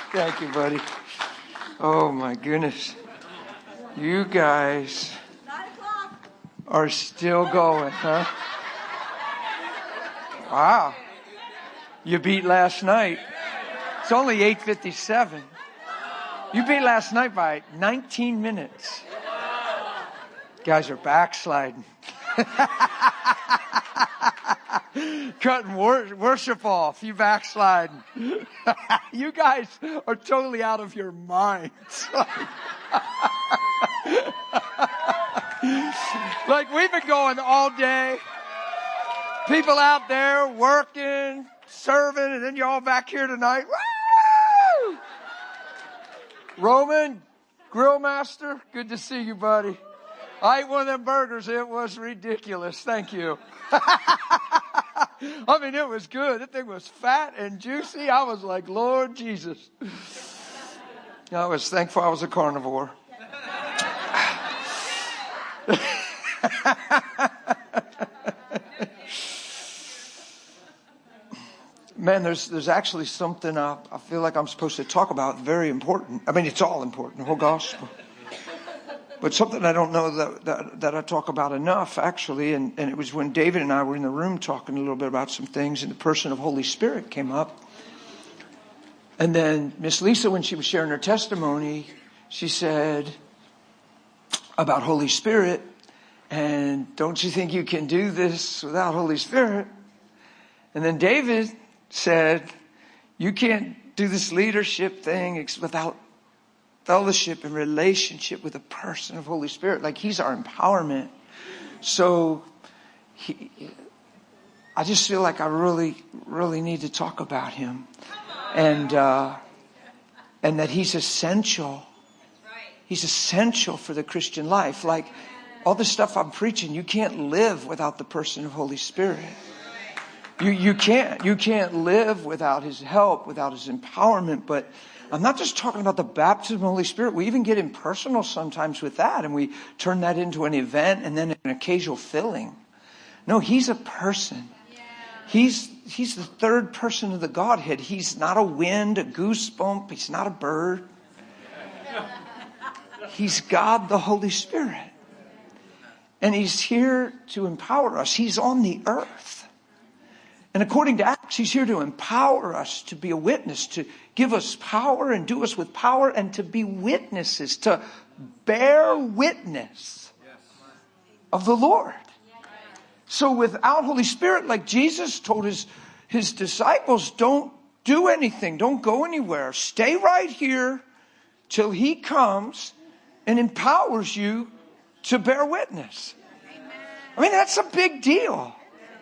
Thank you, buddy. Oh, my goodness. You guys are still going, huh? Wow. You beat last night. It's only 8:57. You beat last night by 19 minutes. Guys are backsliding. Cutting worship off. You backsliding. You guys are totally out of your minds. Like we've been going all day. People out there working, serving, and then you're all back here tonight. Woo! Roman, Grill Master, good to see you, buddy. I ate one of them burgers. It was ridiculous. Thank you. I mean, it was good. That thing was fat and juicy. I was like, Lord Jesus. I was thankful I was a carnivore. Man, there's actually something I feel like I'm supposed to talk about, very important. I mean, it's all important, the whole gospel. But something I don't know that I talk about enough, actually, and it was when David and I were in the room talking a little bit about some things, and the person of Holy Spirit came up. And then Miss Lisa, when she was sharing her testimony, she said about Holy Spirit, and don't you think you can do this without Holy Spirit? And then David said, you can't do this leadership thing without fellowship and relationship with the person of Holy Spirit. Like he's our empowerment. So I just feel like I really, really need to talk about him. And that he's essential. He's essential for the Christian life. Like all the stuff I'm preaching, you can't live without the person of Holy Spirit. You can't live without his help, without his empowerment. But I'm not just talking about the baptism of the Holy Spirit. We even get impersonal sometimes with that, and we turn that into an event and then an occasional filling. No, he's a person. He's the third person of the Godhead. He's not a wind, a goosebump. He's not a bird. He's God, the Holy Spirit. And he's here to empower us. He's on the earth. And according to Acts, he's here to empower us to be a witness, to give us power and do us with power, and to be witnesses, to bear witness of the Lord. So without Holy Spirit, like Jesus told his disciples, don't do anything. Don't go anywhere. Stay right here till he comes and empowers you to bear witness. I mean, that's a big deal.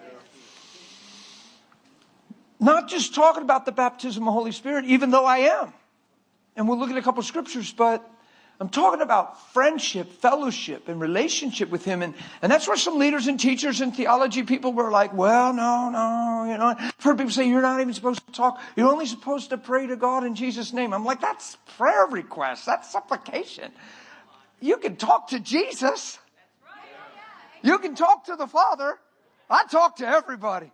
Not just talking about the baptism of the Holy Spirit, even though I am. And we'll look at a couple of scriptures, but I'm talking about friendship, fellowship, and relationship with him. And that's where some leaders and teachers and theology people were like, well, no. I've heard people say you're not even supposed to talk. You're only supposed to pray to God in Jesus' name. I'm like, that's prayer request. That's supplication. You can talk to Jesus. You can talk to the Father. I talk to everybody.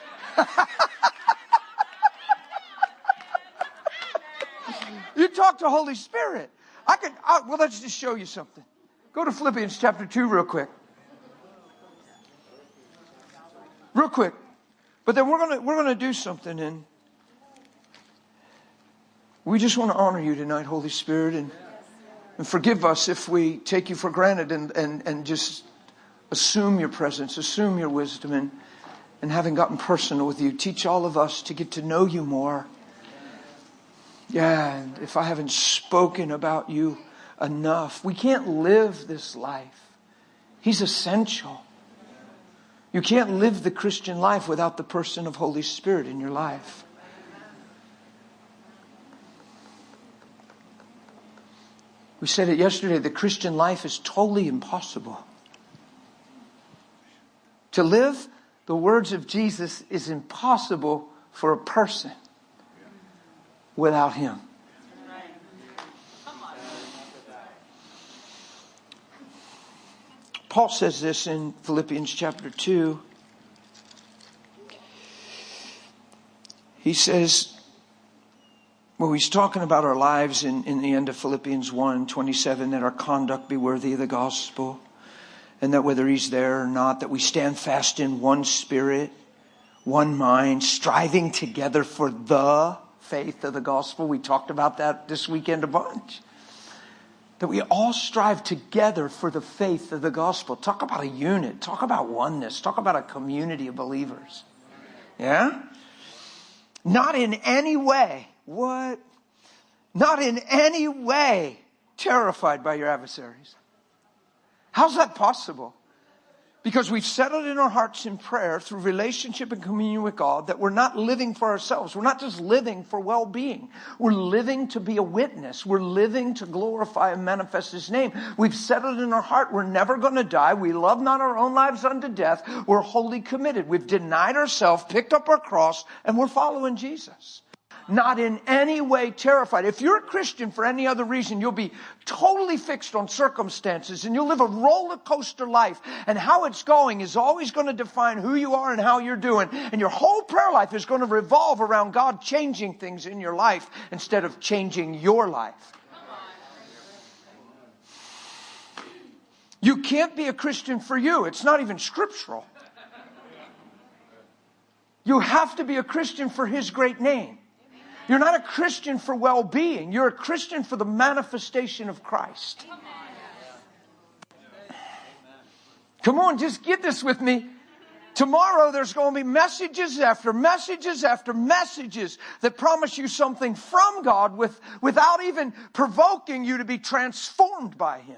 You talk to Holy Spirit. Well, let's just show you something. Go to Philippians chapter 2 real quick. Real quick. But then we're gonna do something, and we just want to honor you tonight, Holy Spirit, and forgive us if we take you for granted and just assume your presence, assume your wisdom, and having gotten personal with you, teach all of us to get to know you more. Yeah, and if I haven't spoken about you enough, we can't live this life. He's essential. You can't live the Christian life without the person of Holy Spirit in your life. We said it yesterday, the Christian life is totally impossible. To live the words of Jesus is impossible for a person without him. Paul says this in Philippians chapter 2. He says, Well, he's talking about our lives in the end of Philippians 1:27, that our conduct be worthy of the gospel. And that whether he's there or not, that we stand fast in one spirit, one mind, striving together for the faith of the gospel. We talked about that this weekend a bunch. That we all strive together for the faith of the gospel. Talk about a unit. Talk about oneness. Talk about a community of believers. Yeah? Not in any way. What? Not in any way terrified by your adversaries. How's that possible? Because we've settled in our hearts in prayer through relationship and communion with God that we're not living for ourselves. We're not just living for well-being. We're living to be a witness. We're living to glorify and manifest His name. We've settled in our heart we're never going to die. We love not our own lives unto death. We're wholly committed. We've denied ourselves, picked up our cross, and we're following Jesus. Not in any way terrified. If you're a Christian for any other reason, you'll be totally fixed on circumstances and you'll live a roller coaster life. And how it's going is always going to define who you are and how you're doing. And your whole prayer life is going to revolve around God changing things in your life instead of changing your life. You can't be a Christian for you. It's not even scriptural. You have to be a Christian for His great name. You're not a Christian for well-being. You're a Christian for the manifestation of Christ. Come on, just get this with me. Tomorrow there's going to be messages after messages after messages that promise you something from God without even provoking you to be transformed by Him.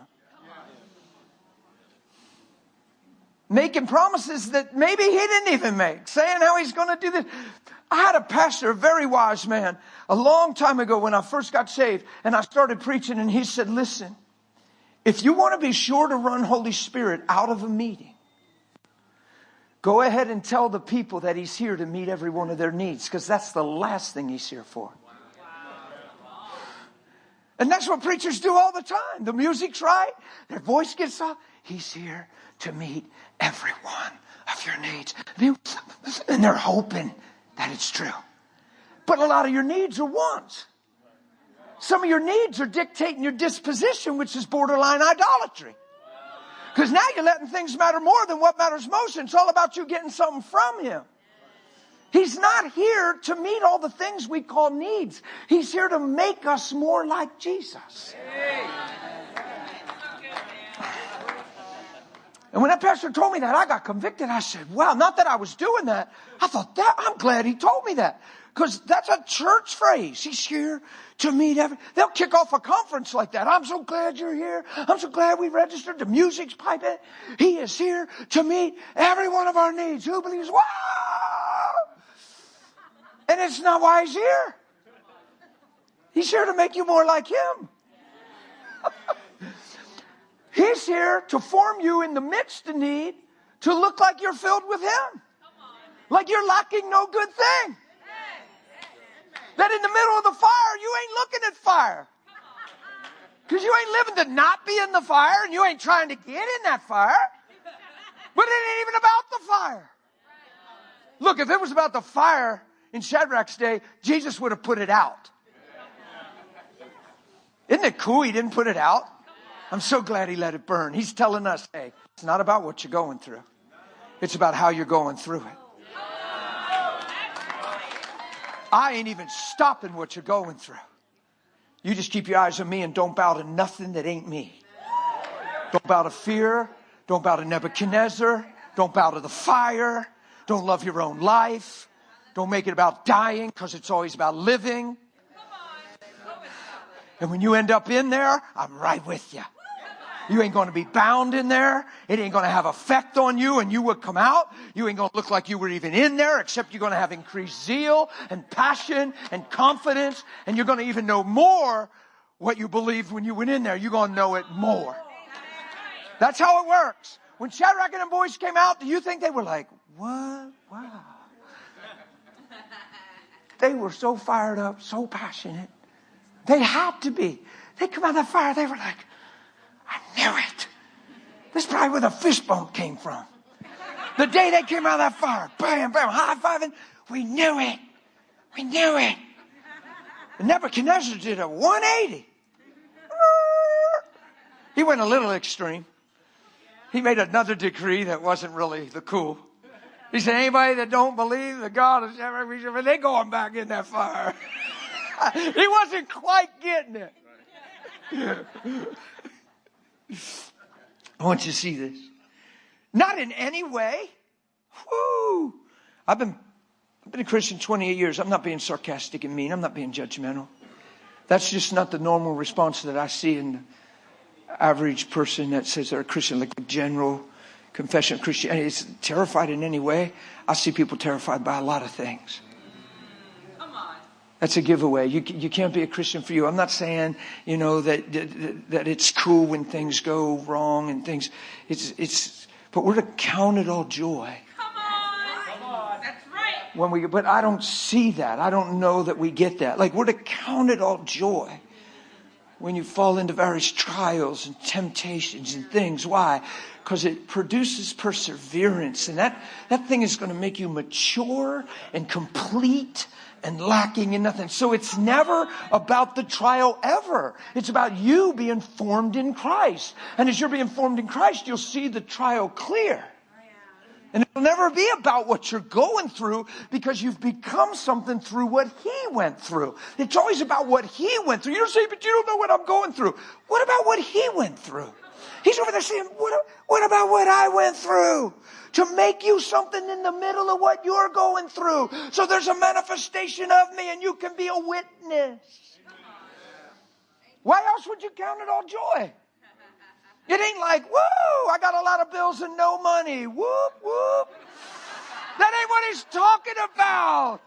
Making promises that maybe He didn't even make. Saying how He's going to do this. I had a pastor, a very wise man, a long time ago when I first got saved, and I started preaching, and he said, listen, if you want to be sure to run Holy Spirit out of a meeting, go ahead and tell the people that He's here to meet every one of their needs, because that's the last thing He's here for. And that's what preachers do all the time. The music's right, their voice gets up. He's here to meet every one of your needs. And they're hoping that it's true. But a lot of your needs are wants. Some of your needs are dictating your disposition, which is borderline idolatry. Because now you're letting things matter more than what matters most. And it's all about you getting something from Him. He's not here to meet all the things we call needs. He's here to make us more like Jesus. And when that pastor told me that, I got convicted. I said, wow, not that I was doing that. I thought, I'm glad he told me that. Because that's a church phrase. He's here to meet they'll kick off a conference like that. I'm so glad you're here. I'm so glad we registered. The music's piping. He is here to meet every one of our needs. Who believes? Wow! And it's not why He's here. He's here to make you more like Him. He's here to form you in the midst of need to look like you're filled with Him. Like you're lacking no good thing. That in the middle of the fire, you ain't looking at fire. Because you ain't living to not be in the fire and you ain't trying to get in that fire. But it ain't even about the fire. Look, if it was about the fire in Shadrach's day, Jesus would have put it out. Isn't it cool He didn't put it out? I'm so glad He let it burn. He's telling us, hey, it's not about what you're going through. It's about how you're going through it. I ain't even stopping what you're going through. You just keep your eyes on me and don't bow to nothing that ain't me. Don't bow to fear. Don't bow to Nebuchadnezzar. Don't bow to the fire. Don't love your own life. Don't make it about dying because it's always about living. And when you end up in there, I'm right with you. You ain't going to be bound in there. It ain't going to have effect on you and you would come out. You ain't going to look like you were even in there, except you're going to have increased zeal and passion and confidence. And you're going to even know more what you believed when you went in there. You're going to know it more. That's how it works. When Shadrach and the boys came out, do you think they were like, what? Wow. They were so fired up, so passionate. They had to be. They come out of that fire, they were like, I knew it. This is probably where the fishbone came from. The day they came out of that fire, bam, bam, high-fiving, we knew it. We knew it. And Nebuchadnezzar did a 180. He went a little extreme. He made another decree that wasn't really the cool. He said, anybody that don't believe that God is ever, they going back in that fire. He wasn't quite getting it. I want you to see this. Not in any way. Woo! I've been a Christian 28 years. I'm not being sarcastic and mean. I'm not being judgmental. That's just not the normal response that I see in the average person that says they're a Christian, like a general confession of Christianity. Is terrified in any way? I see people terrified by a lot of things. That's a giveaway. You can't be a Christian for you. I'm not saying, that it's cool when things go wrong and things. But we're to count it all joy. Come on. That's right. But I don't see that. I don't know that we get that. Like, we're to count it all joy when you fall into various trials and temptations and things. Why? Because it produces perseverance. And that thing is going to make you mature and complete and lacking in nothing. So it's never about the trial ever. It's about you being formed in Christ. And as you're being formed in Christ, you'll see the trial clear. And it'll never be about what you're going through, because you've become something through what He went through. It's always about what He went through. You don't say, but you don't know what I'm going through. What about what He went through? He's over there saying, what about what I went through? To make you something in the middle of what you're going through. So there's a manifestation of me and you can be a witness. Why else would you count it all joy? It ain't like, woo, I got a lot of bills and no money. Whoop, whoop. That ain't what he's talking about.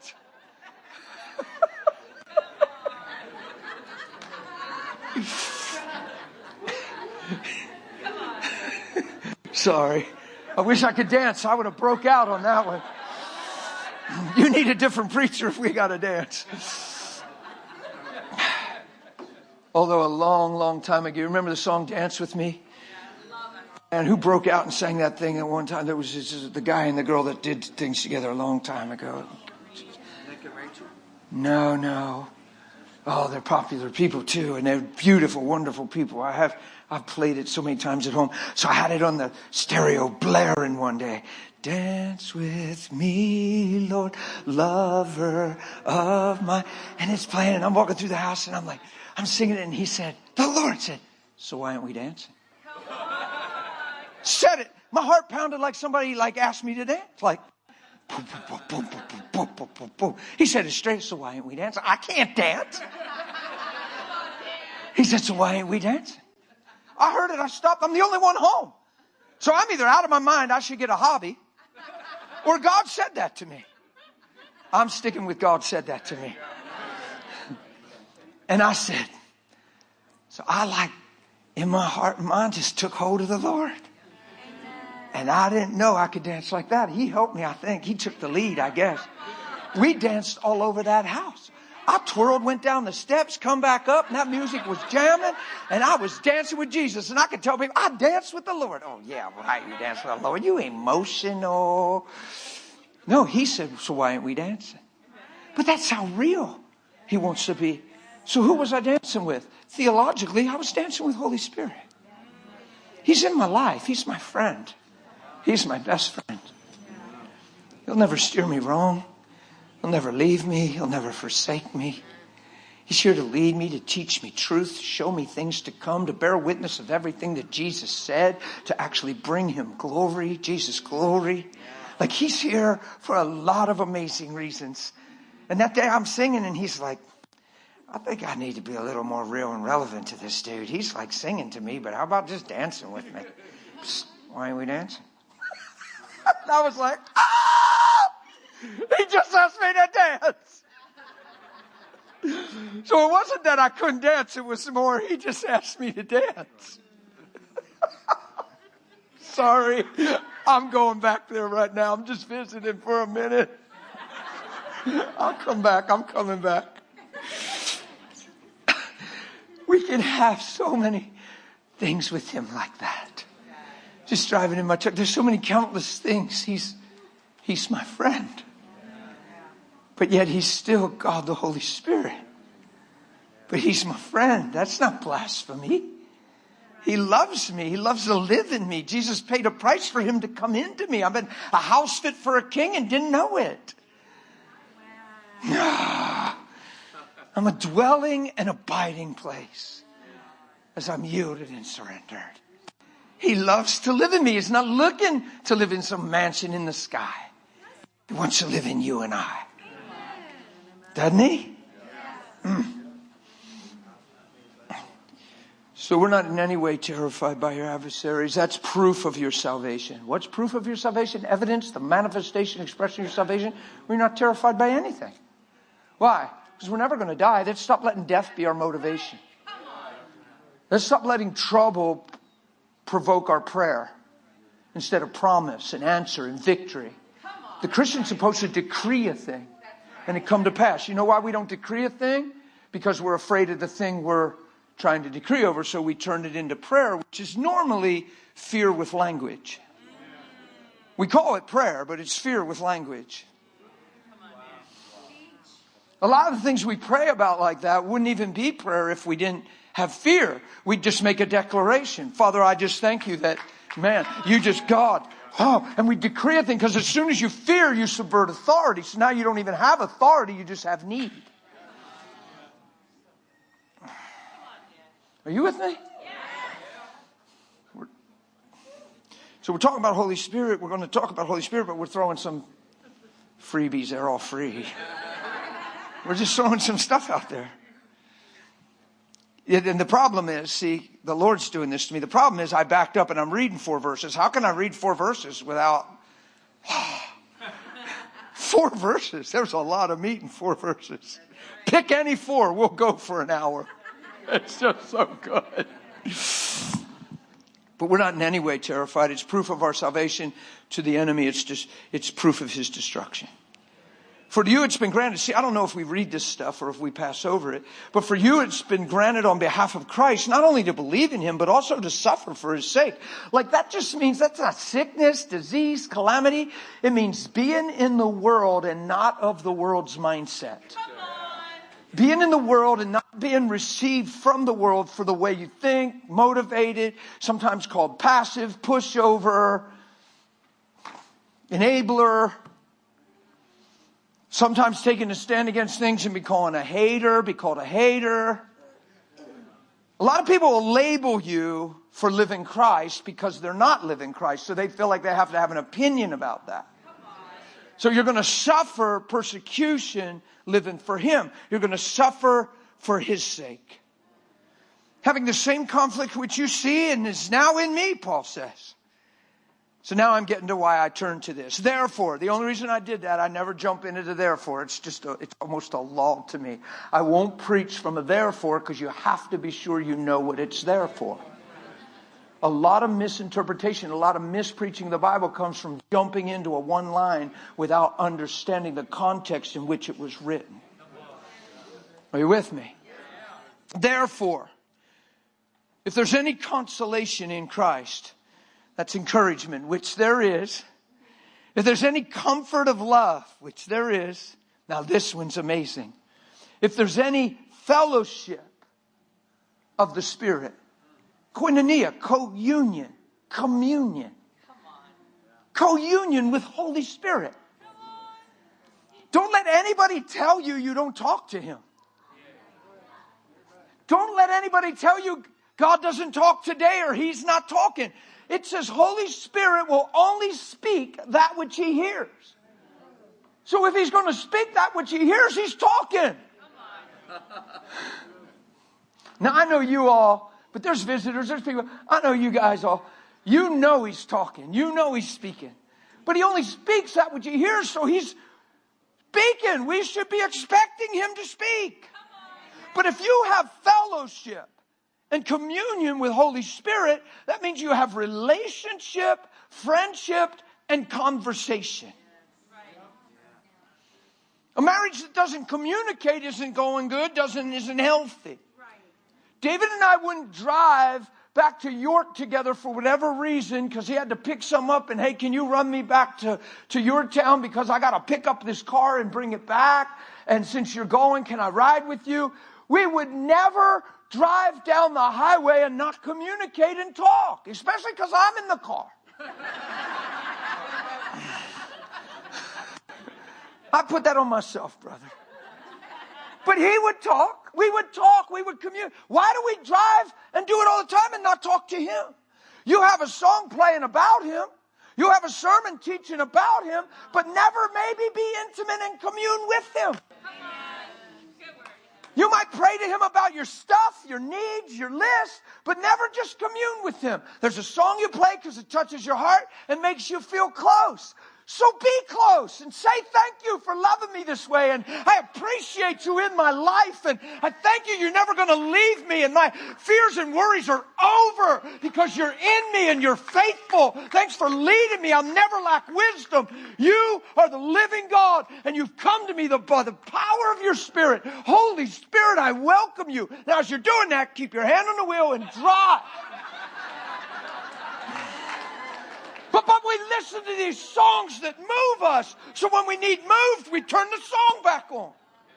Sorry. I wish I could dance. I would have broke out on that one. You need a different preacher if we got to dance. Although a long, long time ago, you remember the song Dance With Me? And who broke out and sang that thing at one time? There was just the guy and the girl that did things together a long time ago. Nick and Rachel? No. Oh, they're popular people too, and they're beautiful, wonderful people. I've played it so many times at home. So I had it on the stereo blaring one day. Dance with me, Lord, lover of mine. And it's playing, and I'm walking through the house, and I'm singing it, and the Lord said, so why aren't we dancing? Said it. My heart pounded like somebody asked me to dance. Like, boom, boom, boom, boom, boom, boom, boom, boom, boom. He said it straight, so why ain't we dancing? I can't dance. He said, so why ain't we dancing? I heard it. I stopped. I'm the only one home. So I'm either out of my mind, I should get a hobby, or God said that to me. I'm sticking with God said that to me. And I said, so in my heart and mind, just took hold of the Lord. And I didn't know I could dance like that. He helped me, I think. He took the lead, I guess. We danced all over that house. I twirled, went down the steps, come back up, and that music was jamming, and I was dancing with Jesus. And I could tell people, I danced with the Lord. Oh, yeah, right, you dance with the Lord. You emotional. No, He said, so why ain't we dancing? But that's how real He wants to be. So who was I dancing with? Theologically, I was dancing with Holy Spirit. He's in my life. He's my friend. He's my best friend. He'll never steer me wrong. He'll never leave me. He'll never forsake me. He's here to lead me, to teach me truth, to show me things to come, to bear witness of everything that Jesus said, to actually bring Him glory, Jesus glory. Like, He's here for a lot of amazing reasons. And that day I'm singing and He's like, I think I need to be a little more real and relevant to this dude. He's like singing to me, but how about just dancing with me? Psst, why ain't we dancing? And I was like, He just asked me to dance. So it wasn't that I couldn't dance. It was more, He just asked me to dance. Sorry, I'm going back there right now. I'm just visiting for a minute. I'll come back. I'm coming back. We can have so many things with Him like that. Just driving in my truck. There's so many countless things. He's my friend. But yet He's still God, the Holy Spirit. But He's my friend. That's not blasphemy. He loves me. He loves to live in me. Jesus paid a price for Him to come into me. I've been a house fit for a king and didn't know it. I'm a dwelling and abiding place as I'm yielded and surrendered. He loves to live in me. He's not looking to live in some mansion in the sky. He wants to live in you and I. Doesn't He? So we're not in any way terrified by your adversaries. That's proof of your salvation. What's proof of your salvation? Evidence, the manifestation, expression of your salvation. We're not terrified by anything. Why? Because we're never going to die. Let's stop letting death be our motivation. Let's stop letting trouble provoke our prayer instead of promise and answer and victory. The Christian's supposed to decree a thing and it come to pass. You know why we don't decree a thing? Because we're afraid of the thing we're trying to decree over, so we turn it into prayer, which is normally fear with language. We call it prayer, but it's fear with language. A lot of the things we pray about like that wouldn't even be prayer if we didn't have fear. We'd just make a declaration. Father, I just thank you that, man, you just God. Oh, and we decree a thing, because as soon as you fear, you subvert authority. So now you don't even have authority, you just have need. Are you with me? So we're talking about Holy Spirit. We're going to talk about Holy Spirit, but we're throwing some freebies. They're all free. We're just throwing some stuff out there. And the problem is, see, the Lord's doing this to me. The problem is I backed up and I'm reading 4 verses. How can I read 4 verses without 4 verses? There's a lot of meat in 4 verses. Pick any 4. We'll go for an hour. It's just so good. But we're not in any way terrified. It's proof of our salvation. To the enemy, it's proof of his destruction. For you, it's been granted. See, I don't know if we read this stuff or if we pass over it, but for you, it's been granted on behalf of Christ, not only to believe in Him, but also to suffer for His sake. Like, that just means that's not sickness, disease, calamity. It means being in the world and not of the world's mindset. Being in the world and not being received from the world for the way you think, motivated, sometimes called passive, pushover, enabler. Sometimes taking a stand against things and be called a hater. A lot of people will label you for living Christ because they're not living Christ. So they feel like they have to have an opinion about that. So you're going to suffer persecution living for Him. You're going to suffer for His sake. Having the same conflict which you see and is now in me, Paul says. So now I'm getting to why I turned to this. Therefore, the only reason I did that, I never jump into the therefore. It's almost a law to me. I won't preach from a therefore because you have to be sure you know what it's there for. A lot of misinterpretation, a lot of mispreaching of the Bible comes from jumping into a one line without understanding the context in which it was written. Are you with me? Therefore, if there's any consolation in Christ, that's encouragement, which there is. If there's any comfort of love, which there is. Now this one's amazing. If there's any fellowship of the Spirit, koinonia, co-union, communion. Co-union with Holy Spirit. Don't let anybody tell you you don't talk to Him. Don't let anybody tell you God doesn't talk today or He's not talking. It says Holy Spirit will only speak that which He hears. So if He's going to speak that which He hears, He's talking. Now I know you all, but there's visitors, there's people. I know you guys all. You know He's talking. You know He's speaking. But He only speaks that which He hears, so He's speaking. We should be expecting Him to speak. But if you have fellowship and communion with Holy Spirit, that means you have relationship, friendship, and conversation. A marriage that doesn't communicate isn't going good, isn't healthy. David and I wouldn't drive back to York together for whatever reason because he had to pick some up and, hey, can you run me back to your town because I got to pick up this car and bring it back? And since you're going, can I ride with you? we would never drive down the highway and not communicate and talk, especially because I'm in the car. I put that on myself, brother. But he would talk. We would talk. We would communicate. Why do we drive and do it all the time and not talk to him? You have a song playing about him. You have a sermon teaching about him, but never maybe be intimate and commune with him. You might pray to him about your stuff, your needs, your list, but never just commune with him. There's a song you play because it touches your heart and makes you feel close. So be close and say thank you for loving me this way. And I appreciate you in my life. And I thank you you're never going to leave me. And my fears and worries are over because you're in me and you're faithful. Thanks for leading me. I'll never lack wisdom. You are the living God. And you've come to me by the power of your Spirit. Holy Spirit, I welcome you. Now as you're doing that, keep your hand on the wheel and drive. But we listen to these songs that move us. So when we need moved, we turn the song back on.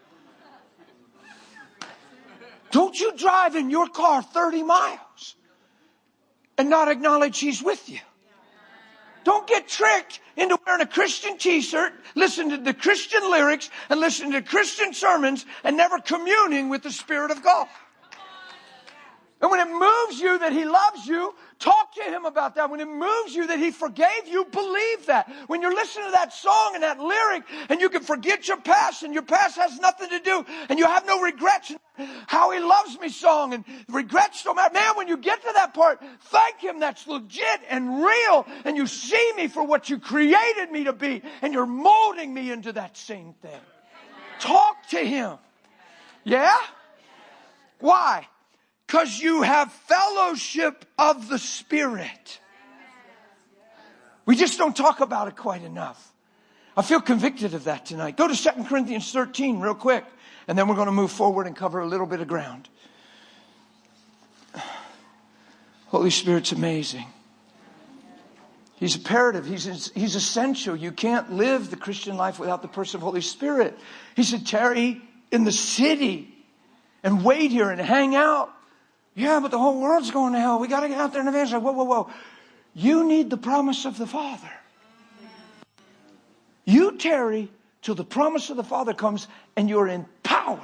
Don't you drive in your car 30 miles and not acknowledge he's with you. Don't get tricked into wearing a Christian t-shirt, listen to the Christian lyrics, and listen to Christian sermons, and never communing with the Spirit of God. And when it moves you that he loves you, talk to him about that. When it moves you that he forgave you, believe that. When you're listening to that song and that lyric and you can forget your past and your past has nothing to do and you have no regrets, how he loves me song and regrets don't matter. Man, when you get to that part, thank him that's legit and real and you see me for what you created me to be and you're molding me into that same thing. Talk to him. Yeah? Why? Because you have fellowship of the Spirit. We just don't talk about it quite enough. I feel convicted of that tonight. Go to 2 Corinthians 13 real quick. And then we're going to move forward and cover a little bit of ground. Holy Spirit's amazing. He's imperative. He's essential. You can't live the Christian life without the person of Holy Spirit. He said, tarry in the city and wait here and hang out. Yeah, but the whole world's going to hell. We got to get out there and evangelize. Whoa. You need the promise of the Father. You tarry till the promise of the Father comes and you're empowered.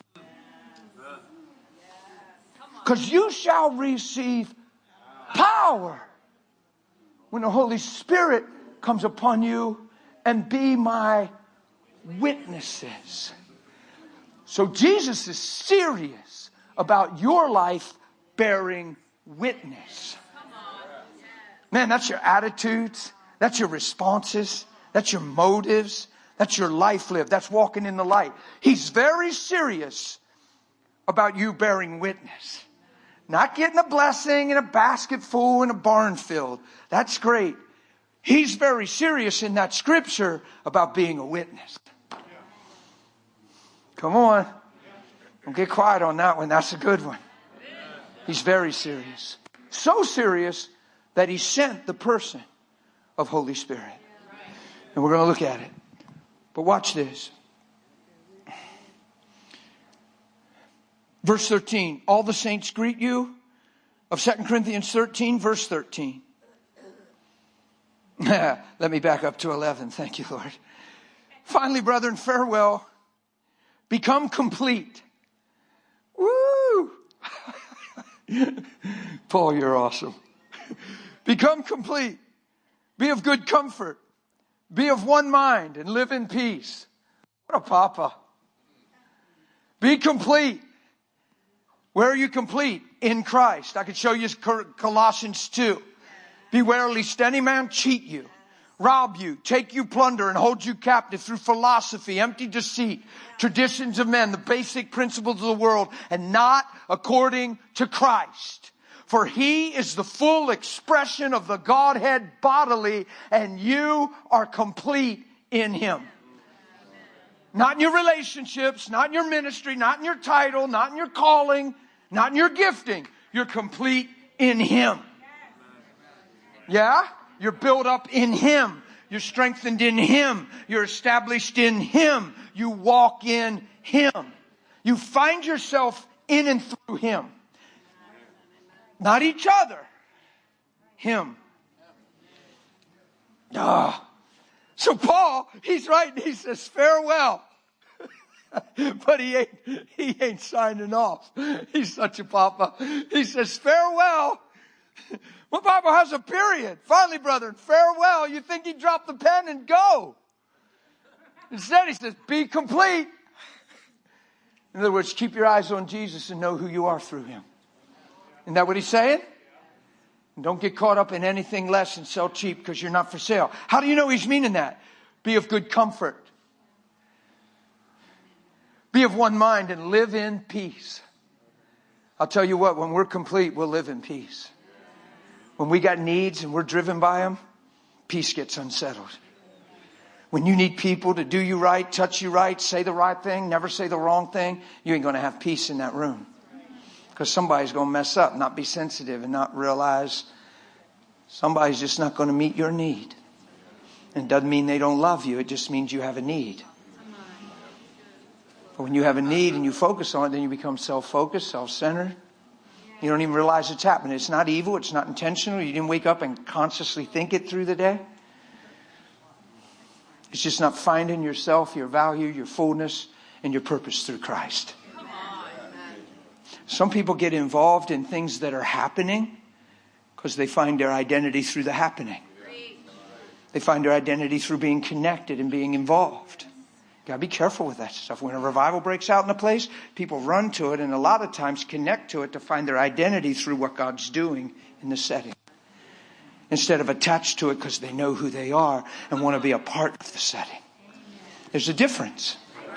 Because you shall receive power when the Holy Spirit comes upon you and be my witnesses. So Jesus is serious about your life bearing witness. Man, that's your attitudes. That's your responses. That's your motives. That's your life lived. That's walking in the light. He's very serious about you bearing witness. Not getting a blessing in a basket full in a barn filled. That's great. He's very serious in that scripture about being a witness. Come on. Don't get quiet on that one. That's a good one. He's very serious. So serious that he sent the person of Holy Spirit. And we're going to look at it. But watch this. Verse 13. All the saints greet you. Of 2 Corinthians 13, verse 13. Let me back up to 11. Thank you, Lord. Finally, brethren, farewell. Become complete. Woo! Paul, you're awesome. Become complete. Be of good comfort. Be of one mind and live in peace. What a papa. Be complete. Where are you complete? In Christ. I could show you Colossians 2. Beware lest any man cheat you, rob you, take you plunder, and hold you captive through philosophy, empty deceit, traditions of men, the basic principles of the world, and not according to Christ. For he is the full expression of the Godhead bodily, and you are complete in him. Not in your relationships, not in your ministry, not in your title, not in your calling, not in your gifting. You're complete in him. Yeah? You're built up in him. You're strengthened in him. You're established in him. You walk in him. You find yourself in and through Him. Not each other. Him. So Paul, he's writing, he says, farewell. But he ain't signing off. He's such a papa. He says, farewell. My Bible has a period. Finally, brethren, farewell. You think he dropped the pen and go. Instead, he says, be complete. In other words, keep your eyes on Jesus and know who you are through Him. Isn't that what he's saying? And don't get caught up in anything less and sell cheap because you're not for sale. How do you know he's meaning that? Be of good comfort. Be of one mind and live in peace. I'll tell you what, when we're complete, we'll live in peace. When we got needs and we're driven by them, peace gets unsettled. When you need people to do you right, touch you right, say the right thing, never say the wrong thing, you ain't going to have peace in that room. Because somebody's going to mess up, not be sensitive, and not realize somebody's just not going to meet your need. And it doesn't mean they don't love you. It just means you have a need. But when you have a need and you focus on it, then you become self-focused, self-centered. You don't even realize it's happening. It's not evil. It's not intentional. You didn't wake up and consciously think it through the day. It's just not finding yourself, your value, your fullness, and your purpose through Christ. Some people get involved in things that are happening because they find their identity through the happening. They find their identity through being connected and being involved. You gotta be careful with that stuff. When a revival breaks out in a place, people run to it and a lot of times connect to it to find their identity through what God's doing in the setting. Instead of attached to it because they know who they are and want to be a part of the setting. There's a difference.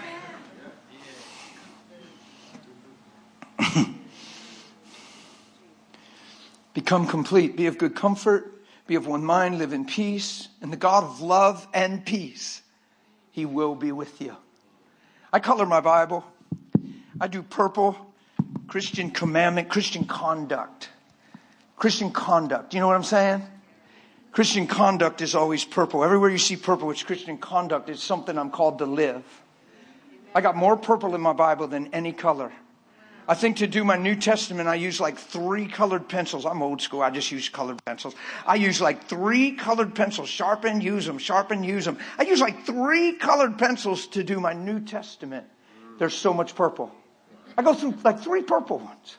Become complete. Be of good comfort. Be of one mind. Live in peace. And the God of love and peace, He will be with you. I color my Bible. I do purple. Christian commandment. Christian conduct. Christian conduct. You know what I'm saying? Christian conduct is always purple. Everywhere you see purple, it's Christian conduct. It's something I'm called to live. I got more purple in my Bible than any color. I think to do my New Testament, I use like 3 colored pencils. I'm old school. I just use colored pencils. I use like 3 colored pencils. Sharpen, use them. Sharpen, use them. I use like 3 colored pencils to do my New Testament. There's so much purple. I go through like 3 purple ones.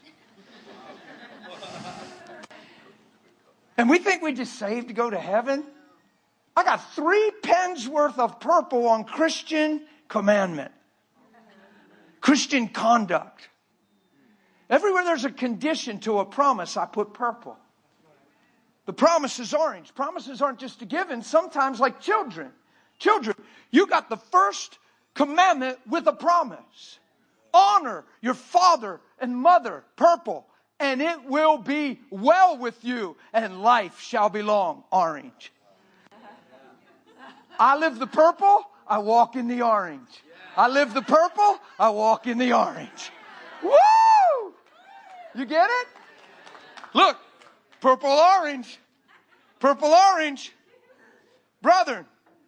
And we think we just saved to go to heaven. I got 3 pens worth of purple on Christian commandment. Christian conduct. Everywhere there's a condition to a promise, I put purple. The promise is orange. Promises aren't just a given. Sometimes like children. Children, you got the first commandment with a promise. Honor your father and mother, purple, and it will be well with you, and life shall be long, orange. I live the purple, I walk in the orange. I live the purple, I walk in the orange. Woo! You get it? Look, purple, orange. Purple, orange. Brethren,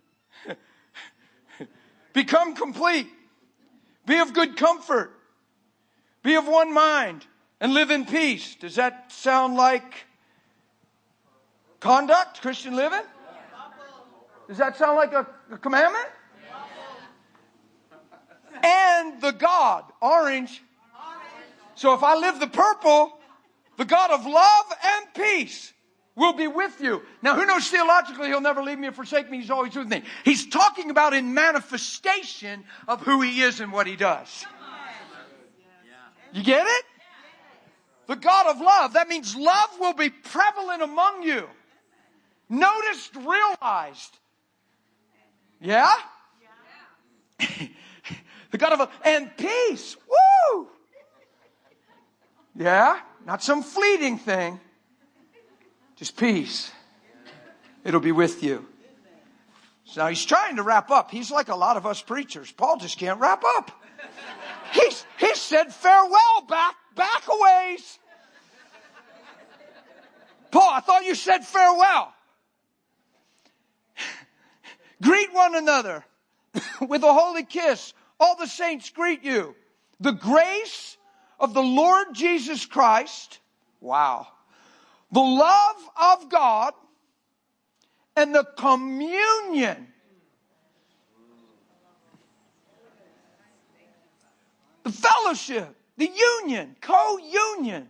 become complete. Be of good comfort. Be of one mind and live in peace. Does that sound like conduct, Christian living? Does that sound like a commandment? And the God, orange. So if I live the purple, the God of love and peace will be with you. Now, who knows theologically He'll never leave me or forsake me. He's always with me. He's talking about in manifestation of who He is and what He does. You get it? The God of love. That means love will be prevalent among you. Noticed, realized. Yeah? The God of love and peace. Woo! Yeah? Not some fleeting thing. Just peace. It'll be with you. So now he's trying to wrap up. He's like a lot of us preachers. Paul just can't wrap up. He said farewell back a ways. Paul, I thought you said farewell. Greet one another with a holy kiss. All the saints greet you. the grace of the Lord Jesus Christ, wow, the love of God, and the communion, the fellowship, the union, co-union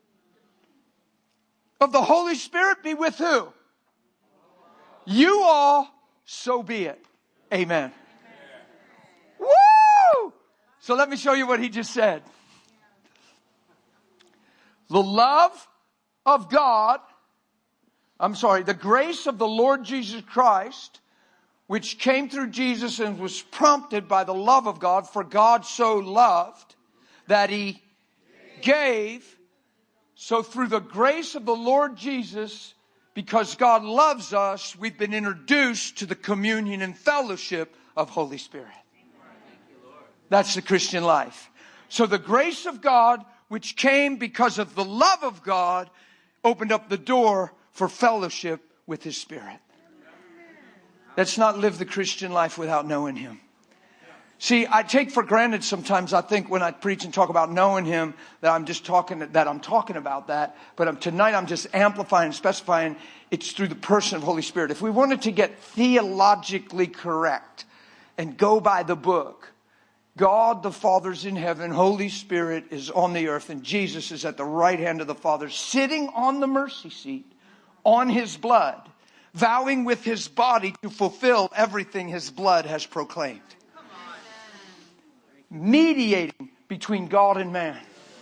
of the Holy Spirit be with who? You all, so be it. Amen. Woo! So let me show you what he just said. The love of God, the grace of the Lord Jesus Christ, which came through Jesus and was prompted by the love of God, for God so loved that he gave. So through the grace of the Lord Jesus, because God loves us, we've been introduced to the communion and fellowship of Holy Spirit. That's the Christian life. So the grace of God, which came because of the love of God, opened up the door for fellowship with His Spirit. Let's not live the Christian life without knowing Him. See, I take for granted sometimes, I think when I preach and talk about knowing Him, that I'm talking about that. But tonight I'm just amplifying and specifying it's through the person of Holy Spirit. If we wanted to get theologically correct and go by the book, God the Father's in heaven, Holy Spirit is on the earth, and Jesus is at the right hand of the Father, sitting on the mercy seat, on His blood, vowing with His body to fulfill everything His blood has proclaimed. Mediating between God and man.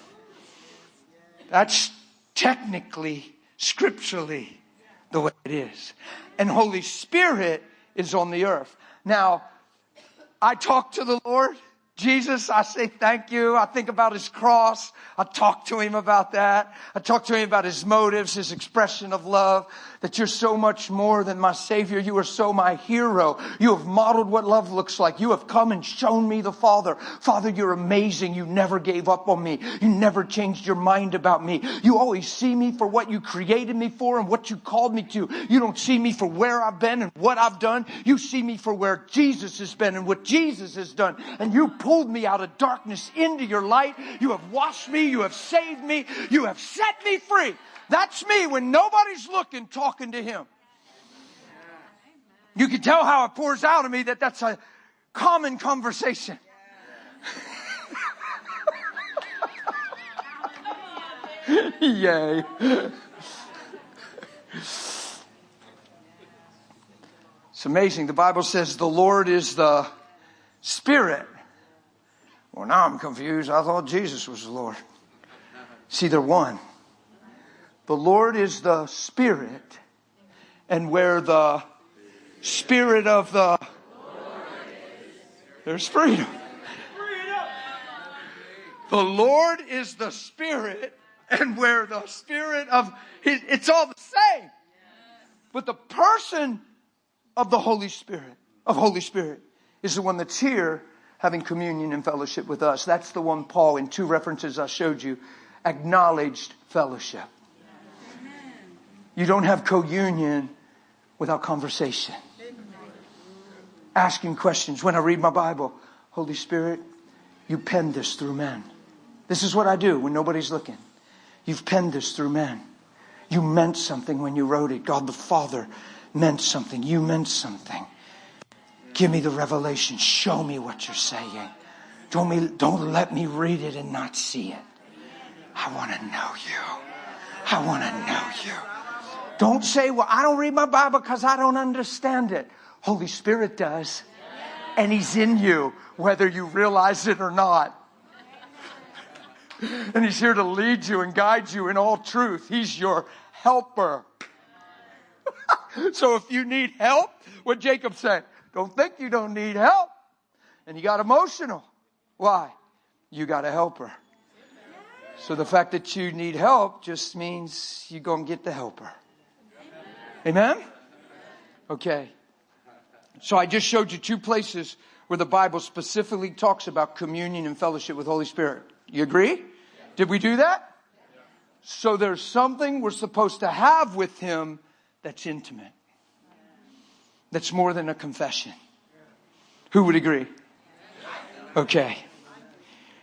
That's technically, scripturally, the way it is. And Holy Spirit is on the earth. Now, I talk to the Lord Jesus, I say thank you. I think about His cross. I talk to Him about that. I talk to Him about His motives, His expression of love, that you're so much more than my Savior. You are so my hero. You have modeled what love looks like. You have come and shown me the Father. Father, you're amazing. You never gave up on me. You never changed your mind about me. You always see me for what you created me for and what you called me to. You don't see me for where I've been and what I've done. You see me for where Jesus has been and what Jesus has done. And you pulled me out of darkness into your light. You have washed me. You have saved me. You have set me free. That's me when nobody's looking, talking to Him. You can tell how it pours out of me that that's a common conversation. Yay. It's amazing. The Bible says the Lord is the Spirit. Well, now I'm confused. I thought Jesus was the Lord. See, they're one. The Lord is the Spirit, and where the Spirit of the there's freedom. The Lord is the Spirit, and where the Spirit of His, it's all the same. But the person of the Holy Spirit, is the one that's here having communion and fellowship with us. That's the one Paul, in two references I showed you, acknowledged fellowship. You don't have co-union without conversation. Asking questions. When I read my Bible, Holy Spirit, you penned this through men. This is what I do when nobody's looking. You've penned this through men. You meant something when you wrote it. God the Father meant something. You meant something. Give me the revelation. Show me what you're saying. Don't let me read it and not see it. I want to know you. I want to know you. Don't say, well, I don't read my Bible because I don't understand it. Holy Spirit does. And He's in you, whether you realize it or not. And He's here to lead you and guide you in all truth. He's your helper. So if you need help, what Jacob said, don't think you don't need help. And he got emotional. Why? You got a helper. So the fact that you need help just means you're going to get the helper. Amen? Okay. So I just showed you two places where the Bible specifically talks about communion and fellowship with Holy Spirit. You agree? Did we do that? So there's something we're supposed to have with Him that's intimate. That's more than a confession. Who would agree? Okay.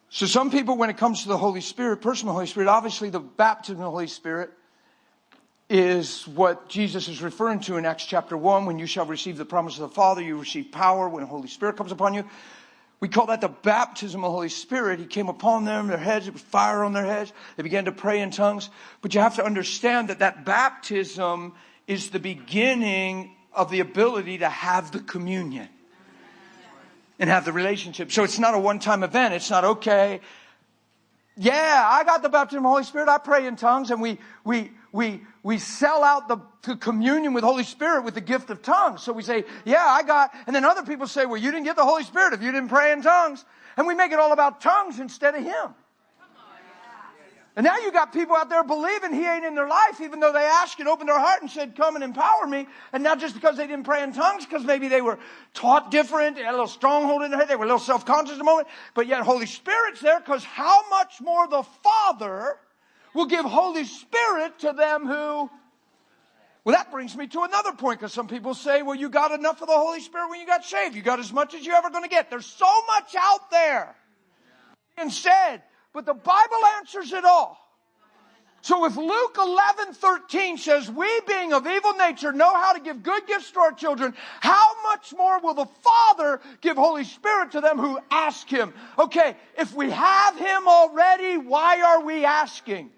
So some people, when it comes to the Holy Spirit, personal Holy Spirit, obviously the baptism of the Holy Spirit is what Jesus is referring to in Acts chapter 1. When you shall receive the promise of the Father, you receive power when the Holy Spirit comes upon you. We call that the baptism of the Holy Spirit. He came upon them, their heads, it was fire on their heads. They began to pray in tongues. But you have to understand that that baptism is the beginning of the ability to have the communion and have the relationship. So it's not a one-time event. It's not, okay, yeah, I got the baptism of the Holy Spirit. I pray in tongues, and we sell out the communion with Holy Spirit with the gift of tongues. So we say, yeah, I got, and then other people say, well, you didn't get the Holy Spirit if you didn't pray in tongues. And we make it all about tongues instead of Him. And now you got people out there believing He ain't in their life, even though they asked and opened their heart and said, come and empower me. And not just because they didn't pray in tongues, because maybe they were taught different, they had a little stronghold in their head, they were a little self-conscious at the moment. But yet Holy Spirit's there, because how much more the Father will give Holy Spirit to them who... Well, that brings me to another point, because some people say, well, you got enough of the Holy Spirit when you got saved. You got as much as you're ever going to get. There's so much out there instead. But the Bible answers it all. So if Luke 11:13 says, we being of evil nature know how to give good gifts to our children, how much more will the Father give Holy Spirit to them who ask Him? Okay, if we have Him already, why are we asking?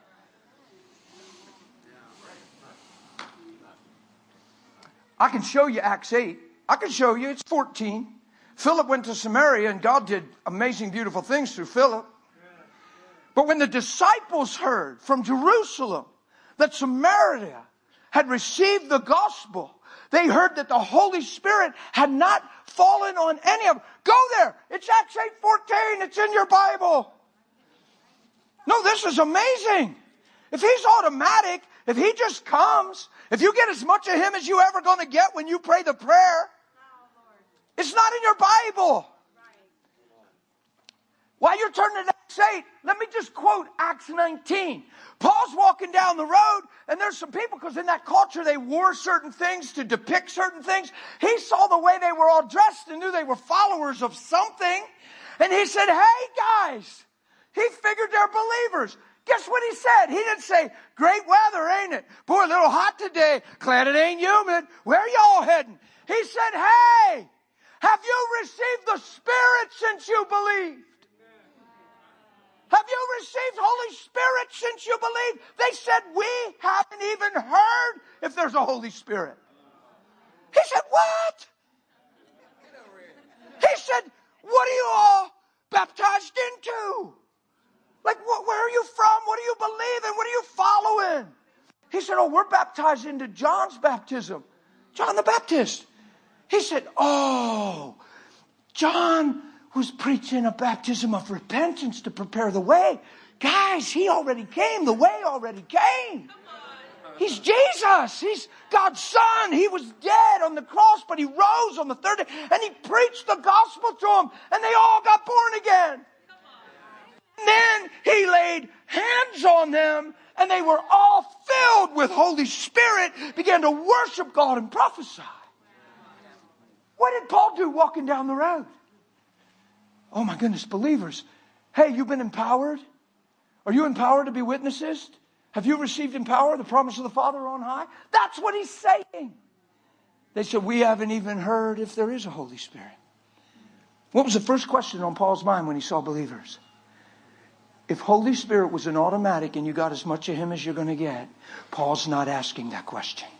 I can show you Acts 8. I can show you, it's 14. Philip went to Samaria, and God did amazing, beautiful things through Philip. But when the disciples heard from Jerusalem that Samaria had received the gospel, they heard that the Holy Spirit had not fallen on any of them. Go there. It's Acts 8:14. It's in your Bible. No, this is amazing. If He's automatic, if He just comes, if you get as much of Him as you ever going to get when you pray the prayer, it's not in your Bible. While you're turning to Acts 8, let me just quote Acts 19. Paul's walking down the road, and there's some people, because in that culture they wore certain things to depict certain things. He saw the way they were all dressed and knew they were followers of something. And he said, hey guys, he figured they're believers. Guess what he said? He didn't say, great weather, ain't it? Boy, a little hot today. Glad it ain't humid. Where are y'all heading? He said, hey, have you received the Spirit since you believed? Have you received Holy Spirit since you believe? They said, we haven't even heard if there's a Holy Spirit. He said, what? He said, what are you all baptized into? Like, where are you from? What do you believe in? What are you following? He said, oh, we're baptized into John's baptism. John the Baptist. He said, oh, John was preaching a baptism of repentance to prepare the way. Guys, He already came. The way already came. He's Jesus. He's God's Son. He was dead on the cross, but He rose on the third day. And He preached the gospel to them. And they all got born again. And then He laid hands on them. And they were all filled with Holy Spirit. Began to worship God and prophesy. What did Paul do walking down the road? Oh my goodness, believers. Hey, you've been empowered? Are you empowered to be witnesses? Have you received in power the promise of the Father on high? That's what he's saying. They said, we haven't even heard if there is a Holy Spirit. What was the first question on Paul's mind when he saw believers? If Holy Spirit was an automatic and you got as much of Him as you're going to get, Paul's not asking that question.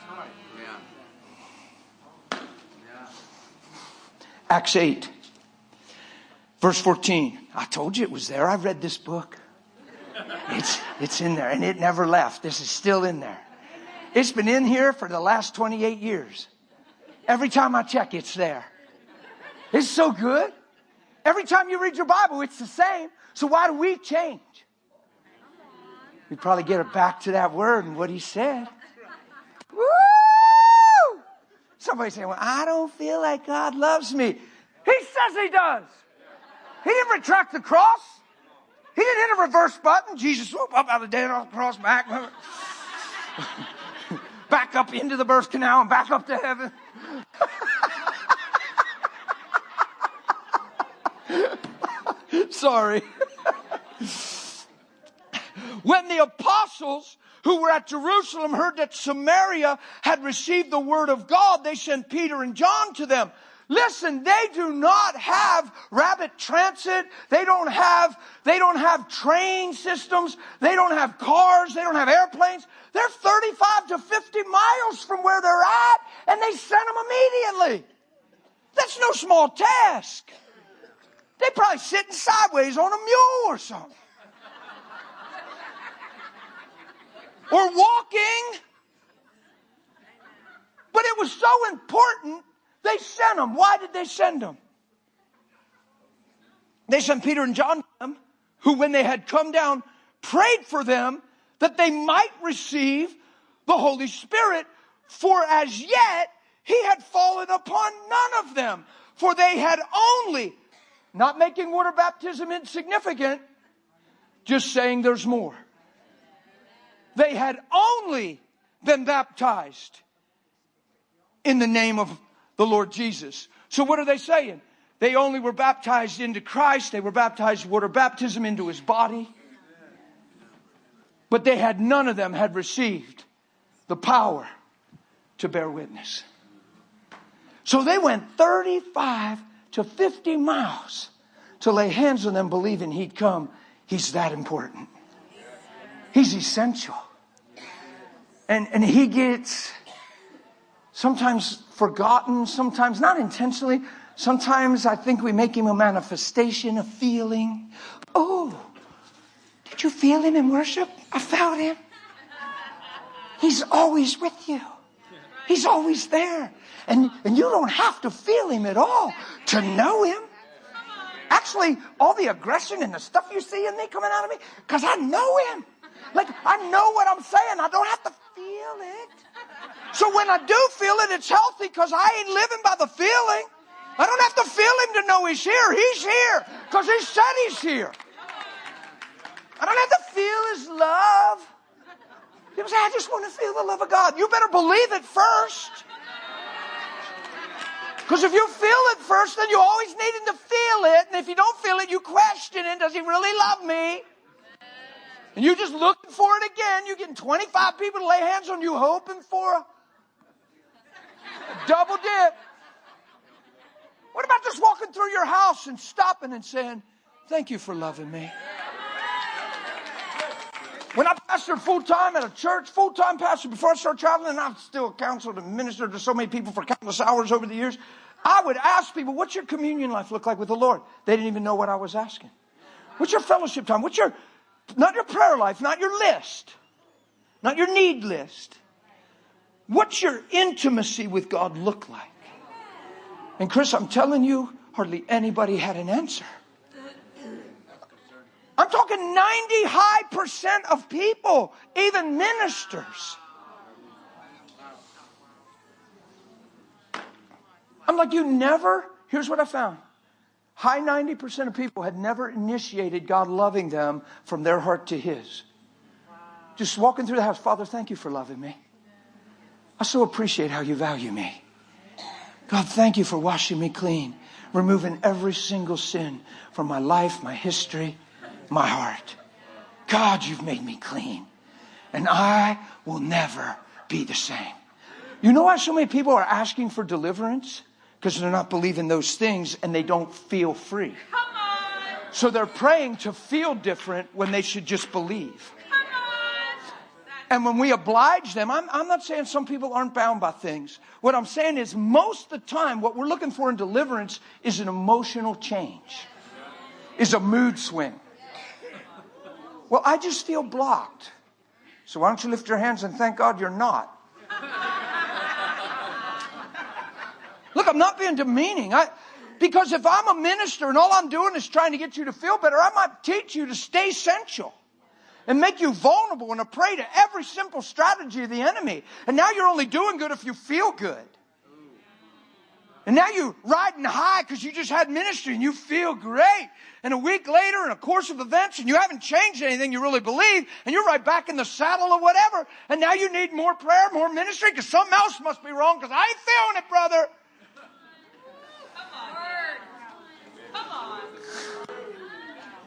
Acts 8. Verse 14, I told you it was there. I read this book. It's in there, and it never left. This is still in there. It's been in here for the last 28 years. Every time I check, it's there. It's so good. Every time you read your Bible, it's the same. So why do we change? We probably get it back to that word and what He said. Woo! Somebody say, well, I don't feel like God loves me. He says He does. He didn't retract the cross. He didn't hit a reverse button. Jesus swooped up out of the dead on the cross, back up into the birth canal and back up to heaven. sorry. When the apostles who were at Jerusalem heard that Samaria had received the word of God, they sent Peter and John to them. Listen, they do not have rapid transit. They don't have train systems. They don't have cars. They don't have airplanes. They're 35 to 50 miles from where they're at, and they sent them immediately. That's no small task. They probably sitting sideways on a mule or something. Or walking. But it was so important, they sent them. Why did they send them? They sent Peter and John to them, who when they had come down, prayed for them that they might receive the Holy Spirit. For as yet, he had fallen upon none of them. For they had only, not making water baptism insignificant, just saying there's more. They had only been baptized in the name of the Lord Jesus. So what are they saying? They only were baptized into Christ. They were baptized water baptism into his body. But they had, none of them had received the power to bear witness. So they went 35 to 50 miles to lay hands on them, believing he'd come. He's that important. He's essential. And he gets sometimes forgotten, sometimes not intentionally. Sometimes I think we make him a manifestation, a feeling. Oh, did you feel him in worship? I felt him. He's always with you. He's always there. And you don't have to feel him at all to know him. Actually, all the aggression and the stuff you see in me coming out of me, because I know him. Like, I know what I'm saying. I don't have to feel it. So when I do feel it, it's healthy because I ain't living by the feeling. I don't have to feel him to know he's here. He's here because he said he's here. I don't have to feel his love. People say, I just want to feel the love of God. You better believe it first. Because if you feel it first, then you always need him to feel it. And if you don't feel it, you question it. Does he really love me? And you're just looking for it again. You're getting 25 people to lay hands on you, hoping for a double dip. What about just walking through your house and stopping and saying, thank you for loving me? When I pastored full-time at a church, full-time pastor, before I started traveling, and I've still counseled and ministered to so many people for countless hours over the years, I would ask people, what's your communion life look like with the Lord? They didn't even know what I was asking. What's your fellowship time? What's your, not your prayer life, not your list, not your need list. What's your intimacy with God look like? And Chris, I'm telling you, hardly anybody had an answer. I'm talking 90% of people, even ministers. I'm like, you never, here's what I found. High 90% of people had never initiated God loving them from their heart to his. Just walking through the house, Father, thank you for loving me. I so appreciate how you value me. God, thank you for washing me clean, removing every single sin from my life, my history, my heart. God, you've made me clean. And I will never be the same. You know why so many people are asking for deliverance? Because they're not believing those things and they don't feel free. Come on. So they're praying to feel different when they should just believe. Come on. And when we oblige them, I'm not saying some people aren't bound by things. What I'm saying is most of the time what we're looking for in deliverance is an emotional change. Is a mood swing. Well, I just feel blocked. So why don't you lift your hands and thank God you're not? Look, I'm not being demeaning. Because if I'm a minister and all I'm doing is trying to get you to feel better, I might teach you to stay essential and make you vulnerable and a prey to every simple strategy of the enemy. And now you're only doing good if you feel good. And now you're riding high because you just had ministry and you feel great. And a week later in a course of events and you haven't changed anything you really believe and you're right back in the saddle or whatever. And now you need more prayer, more ministry because something else must be wrong because I ain't feeling it, brother. Come on. Come on.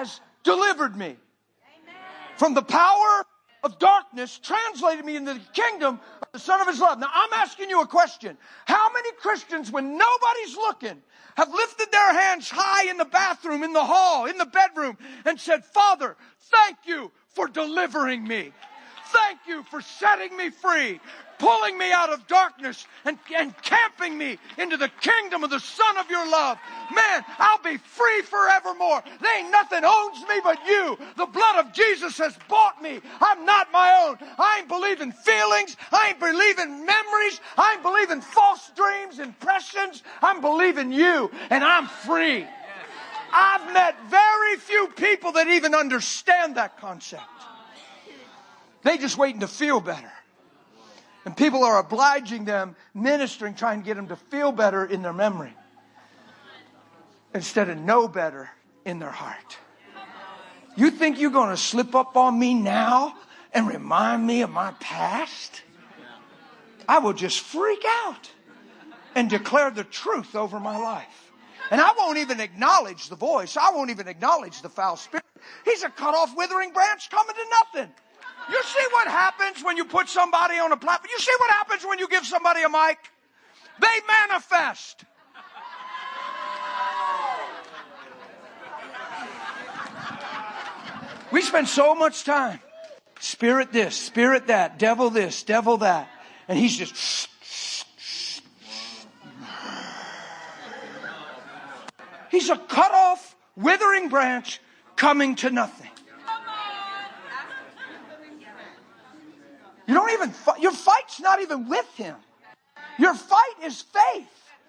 has delivered me from the power of darkness, translated me into the kingdom of the Son of His love. Now, I'm asking you a question. How many Christians, when nobody's looking, have lifted their hands high in the bathroom, in the hall, in the bedroom, and said, Father, thank you for delivering me. Thank you for setting me free, pulling me out of darkness and camping me into the kingdom of the Son of your love. Man, I'll be free forevermore. There ain't nothing owns me but you. The blood of Jesus has bought me. I'm not my own. I ain't believing feelings. I ain't believing memories. I ain't believing false dreams, impressions. I'm believing you, and I'm free. I've met very few people that even understand that concept. They just waiting to feel better. And people are obliging them, ministering, trying to get them to feel better in their memory instead of know better in their heart. You think you're going to slip up on me now and remind me of my past? I will just freak out and declare the truth over my life. And I won't even acknowledge the voice. I won't even acknowledge the foul spirit. He's a cut off, withering branch coming to nothing. You see what happens when you put somebody on a platform? You see what happens when you give somebody a mic? They manifest. We spend so much time. Spirit this, spirit that, devil this, devil that. And he's just... He's a cut off, withering branch coming to nothing. You don't even fight. Your fight's not even with him. Your fight is faith.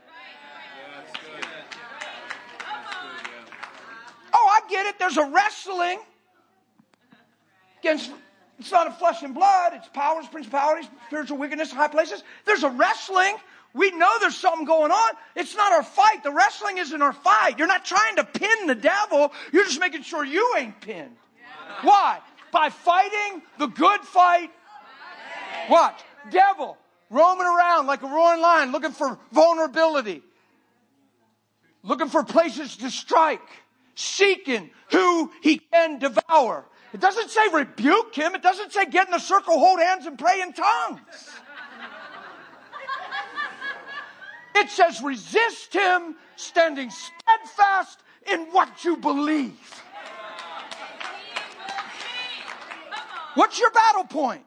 Oh, I get it. There's a wrestling against, it's not a flesh and blood. It's powers, principalities, spiritual wickedness, high places. There's a wrestling. We know there's something going on. It's not our fight. The wrestling isn't our fight. You're not trying to pin the devil. You're just making sure you ain't pinned. Why? By fighting the good fight. Watch. Devil roaming around like a roaring lion looking for vulnerability. Looking for places to strike. Seeking who he can devour. It doesn't say rebuke him. It doesn't say get in a circle, hold hands, and pray in tongues. It says resist him, standing steadfast in what you believe. What's your battle point?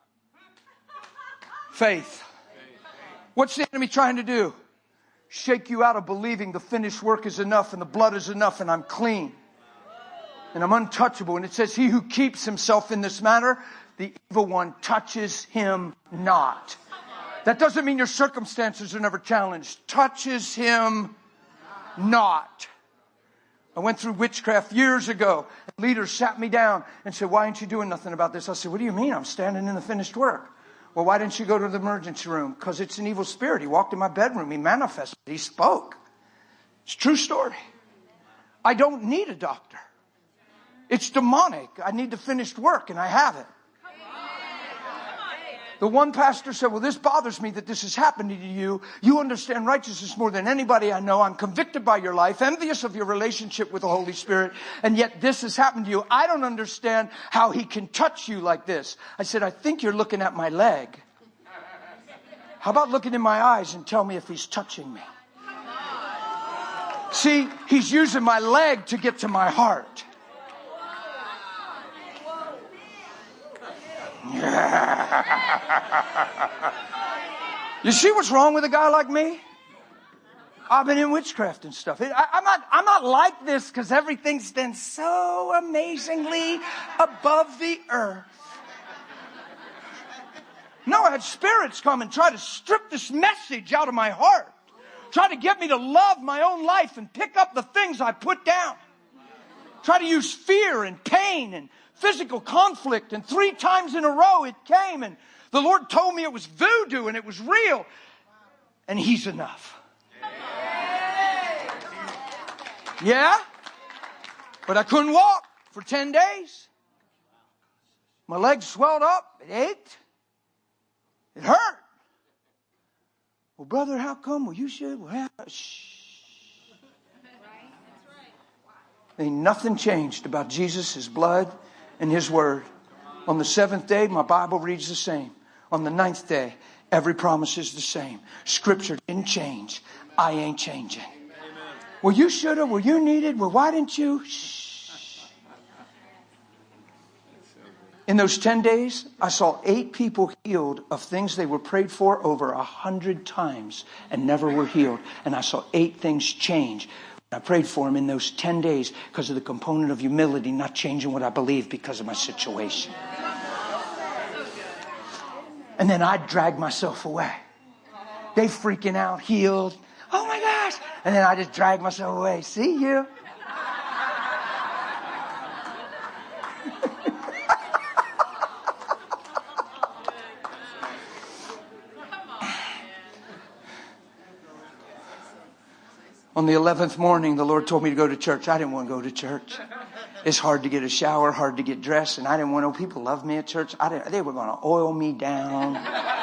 Faith. What's the enemy trying to do? Shake you out of believing the finished work is enough and the blood is enough and I'm clean. And I'm untouchable. And it says he who keeps himself in this manner, the evil one touches him not. That doesn't mean your circumstances are never challenged. Touches him not. I went through witchcraft years ago. Leaders sat me down and said, why aren't you doing nothing about this? I said, what do you mean? I'm standing in the finished work. Well, why didn't you go to the emergency room? Because it's an evil spirit. He walked in my bedroom. He manifested. He spoke. It's a true story. I don't need a doctor. It's demonic. I need the finished work, and I have it. The one pastor said, well, this bothers me that this is happening to you. You understand righteousness more than anybody I know. I'm convicted by your life, envious of your relationship with the Holy Spirit, and yet this has happened to you. I don't understand how he can touch you like this. I said, I think you're looking at my leg. How about looking in my eyes and tell me if he's touching me? See, he's using my leg to get to my heart. You see what's wrong with a guy like me? I've been in witchcraft and stuff. I'm not like this because everything's been so amazingly above the earth. No, I had spirits come and try to strip this message out of my heart. Try to get me to love my own life and pick up the things I put down. Try to use fear and pain and physical conflict, and 3 times in a row it came, and the Lord told me it was voodoo and it was real, and he's enough. Yeah, but I couldn't walk for 10 days. My legs swelled up, it ached, it hurt. Well, brother, how come? Well, you should. Well, shh. Ain't nothing changed about Jesus, His blood, and His word. On the 7th day, my Bible reads the same. On the 9th day, every promise is the same. Scripture didn't change. I ain't changing. Well, you should have. Well, you needed. Well, why didn't you? Shh. In those 10 days, I saw 8 people healed of things they were prayed for over 100 times and never were healed. And I saw 8 things change. I prayed for them in those 10 days because of the component of humility, not changing what I believe because of my situation. And then I dragged myself away. They freaking out, healed. Oh my gosh. And then I just dragged myself away. See you. On the 11th morning, the Lord told me to go to church. I didn't want to go to church. It's hard to get a shower, hard to get dressed, and I didn't want to. People love me at church. They were going to oil me down.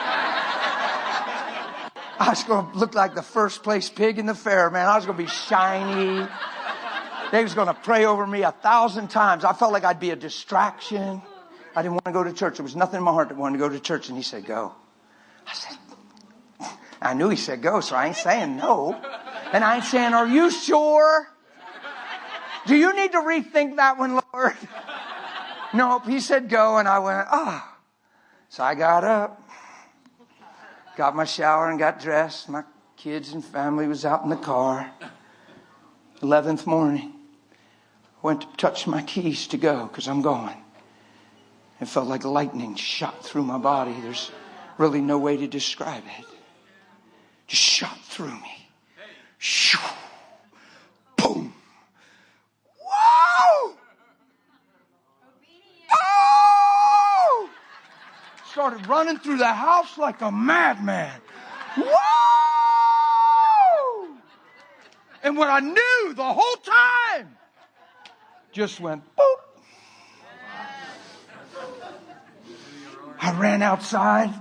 I was going to look like the first place pig in the fair, man. I was going to be shiny. They was going to pray over me 1,000 times. I felt like I'd be a distraction. I didn't want to go to church. There was nothing in my heart that wanted to go to church, and He said, go. I said, I knew He said go, so I ain't saying no. And I ain't saying, are you sure? Do you need to rethink that one, Lord? Nope. He said go, and I went, ah. So I got up, got my shower and got dressed. My kids and family was out in the car. 11th morning, went to touch my keys to go because I'm going. It felt like lightning shot through my body. There's really no way to describe it. Just shot through me. Shoo! Boom! Whoa! Oh! Started running through the house like a madman. Whoa! And what I knew the whole time just went boop. I ran outside.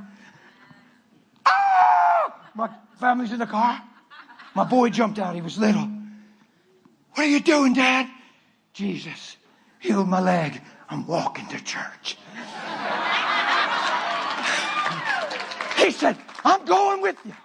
Ah! My family's in the car. My boy jumped out. He was little. What are you doing, Dad? Jesus healed my leg. I'm walking to church. He said, I'm going with you.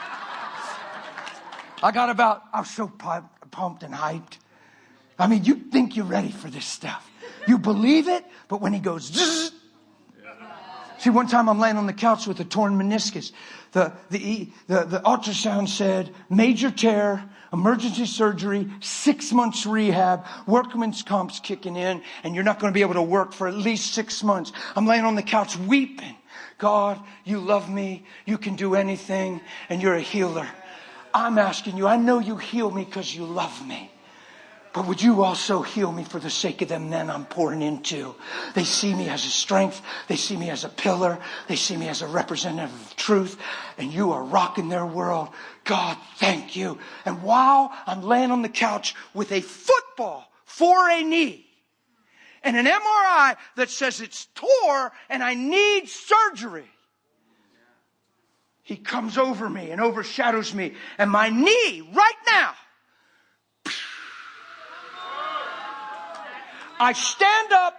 I was so pumped and hyped. I mean, you think you're ready for this stuff. You believe it, but when he goes, zzz. See, one time I'm laying on the couch with a torn meniscus. The ultrasound said major tear, emergency surgery, 6 months rehab, workman's comp's kicking in, and you're not going to be able to work for at least 6 months. I'm laying on the couch weeping. God, you love me. You can do anything, and you're a healer. I'm asking you, I know you heal me because you love me. But would you also heal me for the sake of them men I'm pouring into? They see me as a strength. They see me as a pillar. They see me as a representative of truth. And you are rocking their world. God, thank you. And while I'm laying on the couch with a football for a knee and an MRI that says it's tore and I need surgery, He comes over me and overshadows me. And my knee right now, I stand up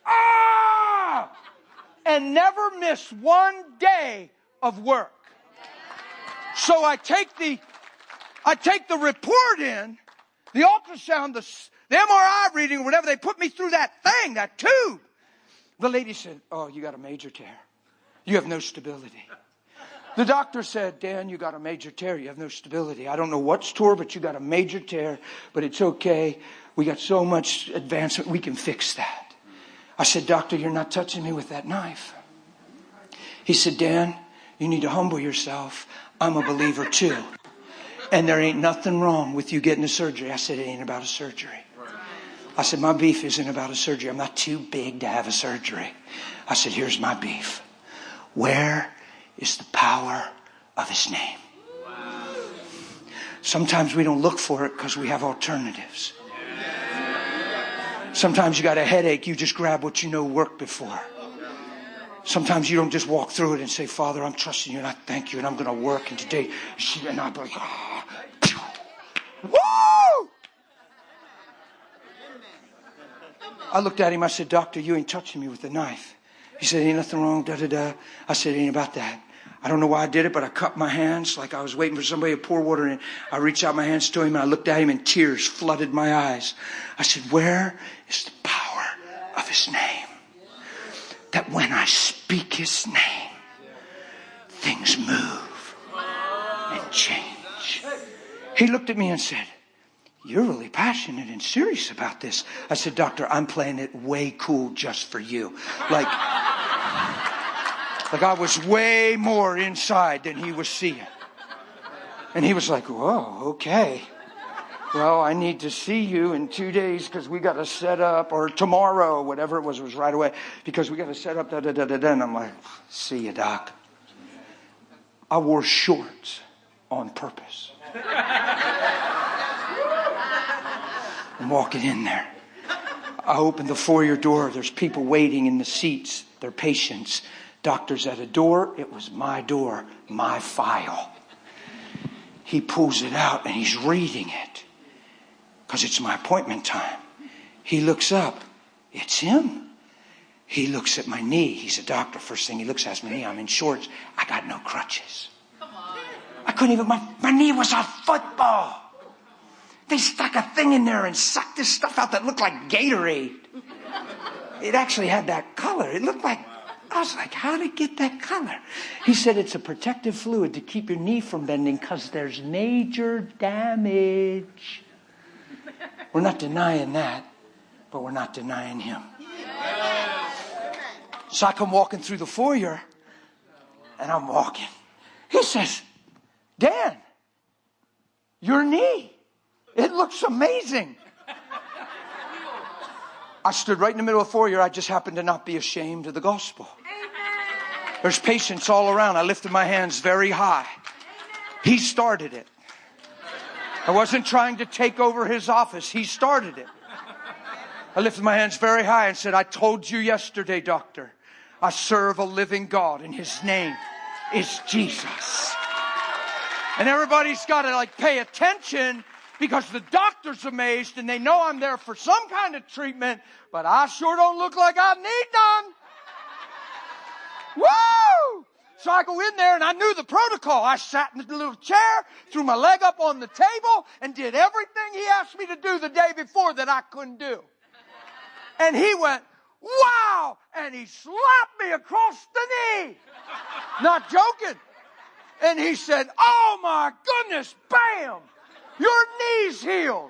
and never miss one day of work. So I take the report in, the ultrasound, the MRI reading, whatever. They put me through that thing, that tube. The lady said, oh, you got a major tear. You have no stability. The doctor said, Dan, you got a major tear. You have no stability. I don't know what's tore, but you got a major tear. But it's okay. We got so much advancement. We can fix that. I said, doctor, you're not touching me with that knife. He said, Dan, you need to humble yourself. I'm a believer too. And there ain't nothing wrong with you getting a surgery. I said, it ain't about a surgery. I said, my beef isn't about a surgery. I'm not too big to have a surgery. I said, here's my beef. Where is the power of His name? Sometimes we don't look for it because we have alternatives. Sometimes you got a headache, you just grab what you know worked before. Sometimes you don't just walk through it and say, Father, I'm trusting you and I thank you and I'm going to work. And today, and I'll be like, woo! I looked at him. I said, "Doctor, you ain't touching me with the knife." He said, "Ain't nothing wrong, da-da-da." I said, "It ain't about that. I don't know why I did it, but I cupped my hands like I was waiting for somebody to pour water in. I reached out my hands to him and I looked at him and tears flooded my eyes. I said, where is the power of his name? That when I speak his name, things move and change." He looked at me and said, "You're really passionate and serious about this." I said, "Doctor, I'm playing it way cool just for you." Like I was way more inside than he was seeing. And he was like, "Whoa, okay. Well, I need to see you in 2 days because we got to set up, or tomorrow," whatever it was right away, "because we got to set up, da-da-da-da-da." And I'm like, "See you, Doc." I wore shorts on purpose. I'm walking in there. I opened the foyer door. There's people waiting in the seats. They're patients. Doctor's at a door. It was my door, my file. He pulls it out and he's reading it because it's my appointment time. He looks up. It's him. He looks at my knee. He's a doctor. First thing he looks at is my knee. I'm in shorts. I got no crutches. I couldn't even, my knee was a football. They stuck a thing in there and sucked this stuff out that looked like Gatorade. It actually had that color. It looked like, I was like, how did it get that color? He said it's a protective fluid to keep your knee from bending because there's major damage. We're not denying that, but we're not denying him. So I come walking through the foyer, and I'm walking. He says, "Dan, your knee, it looks amazing." I stood right in the middle of the foyer. I just happened to not be ashamed of the gospel. There's patience all around. I lifted my hands very high. He started it. I wasn't trying to take over his office. He started it. I lifted my hands very high and said, "I told you yesterday, doctor, I serve a living God and his name is Jesus." And everybody's got to pay attention because the doctor's amazed and they know I'm there for some kind of treatment, but I sure don't look like I need none. Woo! So I go in there and I knew the protocol. I sat in the little chair, threw my leg up on the table, and did everything he asked me to do the day before that I couldn't do. And he went, "Wow!" And he slapped me across the knee. Not joking. And he said, "Oh my goodness, bam! Your knee's healed."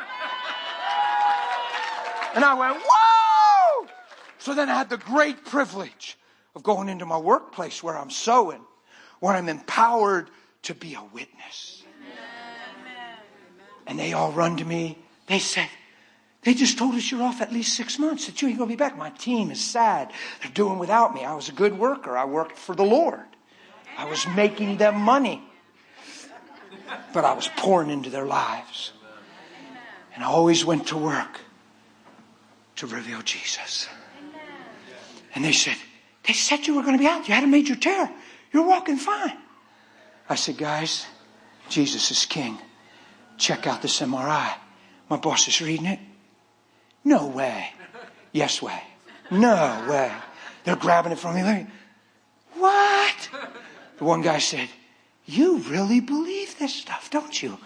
And I went, "Whoa!" So then I had the great privilege of going into my workplace where I'm sewing, where I'm empowered to be a witness. Amen. And they all run to me. They said, "They just told us you're off at least 6 months, that you ain't going to be back. My team is sad. They're doing without me. I was a good worker. I worked for the Lord. I was making them money. But I was pouring into their lives. And I always went to work to reveal Jesus." And they said you were going to be out. You had a major tear. You're walking fine. I said, "Guys, Jesus is king. Check out this MRI. My boss is reading it." "No way." "Yes way." "No way." They're grabbing it from me. "What?" The one guy said, "You really believe this stuff, don't you?"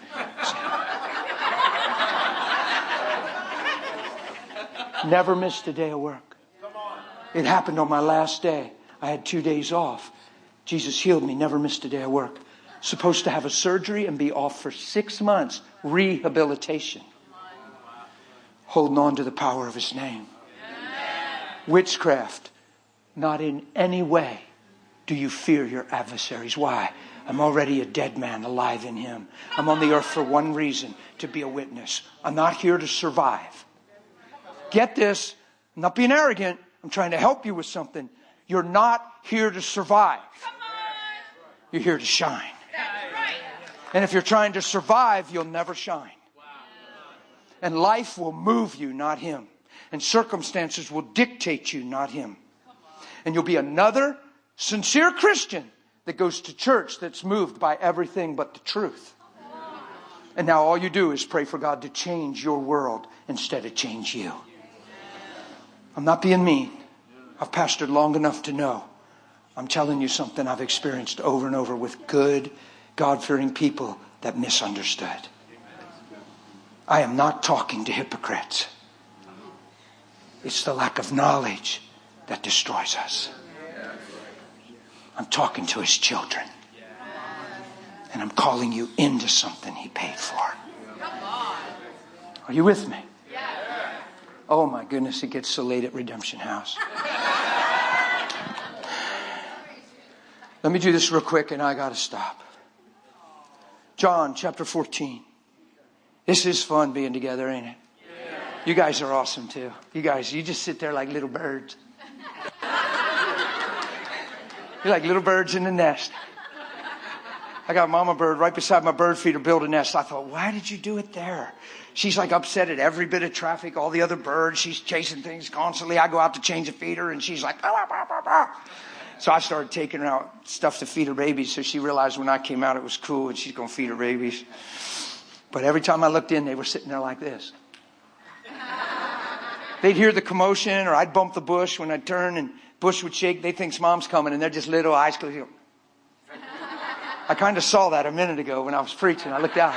Never missed a day of work. It happened on my last day. I had 2 days off. Jesus healed me. Never missed a day of work. Supposed to have a surgery and be off for 6 months. Rehabilitation. Holding on to the power of his name. Witchcraft. Not in any way do you fear your adversaries. Why? I'm already a dead man alive in him. I'm on the earth for one reason, to be a witness. I'm not here to survive. Get this. I'm not being arrogant. I'm trying to help you with something. You're not here to survive. You're here to shine. And if you're trying to survive, you'll never shine. And life will move you, not him. And circumstances will dictate you, not him. And you'll be another sincere Christian that goes to church that's moved by everything but the truth. And now all you do is pray for God to change your world instead of change you. I'm not being mean. I've pastored long enough to know. I'm telling you something I've experienced over and over with good, God-fearing people that misunderstood. I am not talking to hypocrites. It's the lack of knowledge that destroys us. I'm talking to His children. And I'm calling you into something He paid for. Are you with me? Oh my goodness, it gets so late at Redemption House. Let me do this real quick and I got to stop. John chapter 14. This is fun being together, ain't it? You guys are awesome too. You just sit there like little birds. You're like little birds in the nest. I got mama bird right beside my bird feeder build a nest. I thought, why did you do it there? She's like upset at every bit of traffic, all the other birds. She's chasing things constantly. I go out to change a feeder and she's like, bah, bah, bah, bah. So I started taking her out stuff to feed her babies. So she realized when I came out it was cool and she's going to feed her babies. But every time I looked in, they were sitting there like this. They'd hear the commotion or I'd bump the bush when I'd turn and bush would shake. They think Mom's coming and they're just little eyes closed. I kind of saw that a minute ago when I was preaching. I looked out.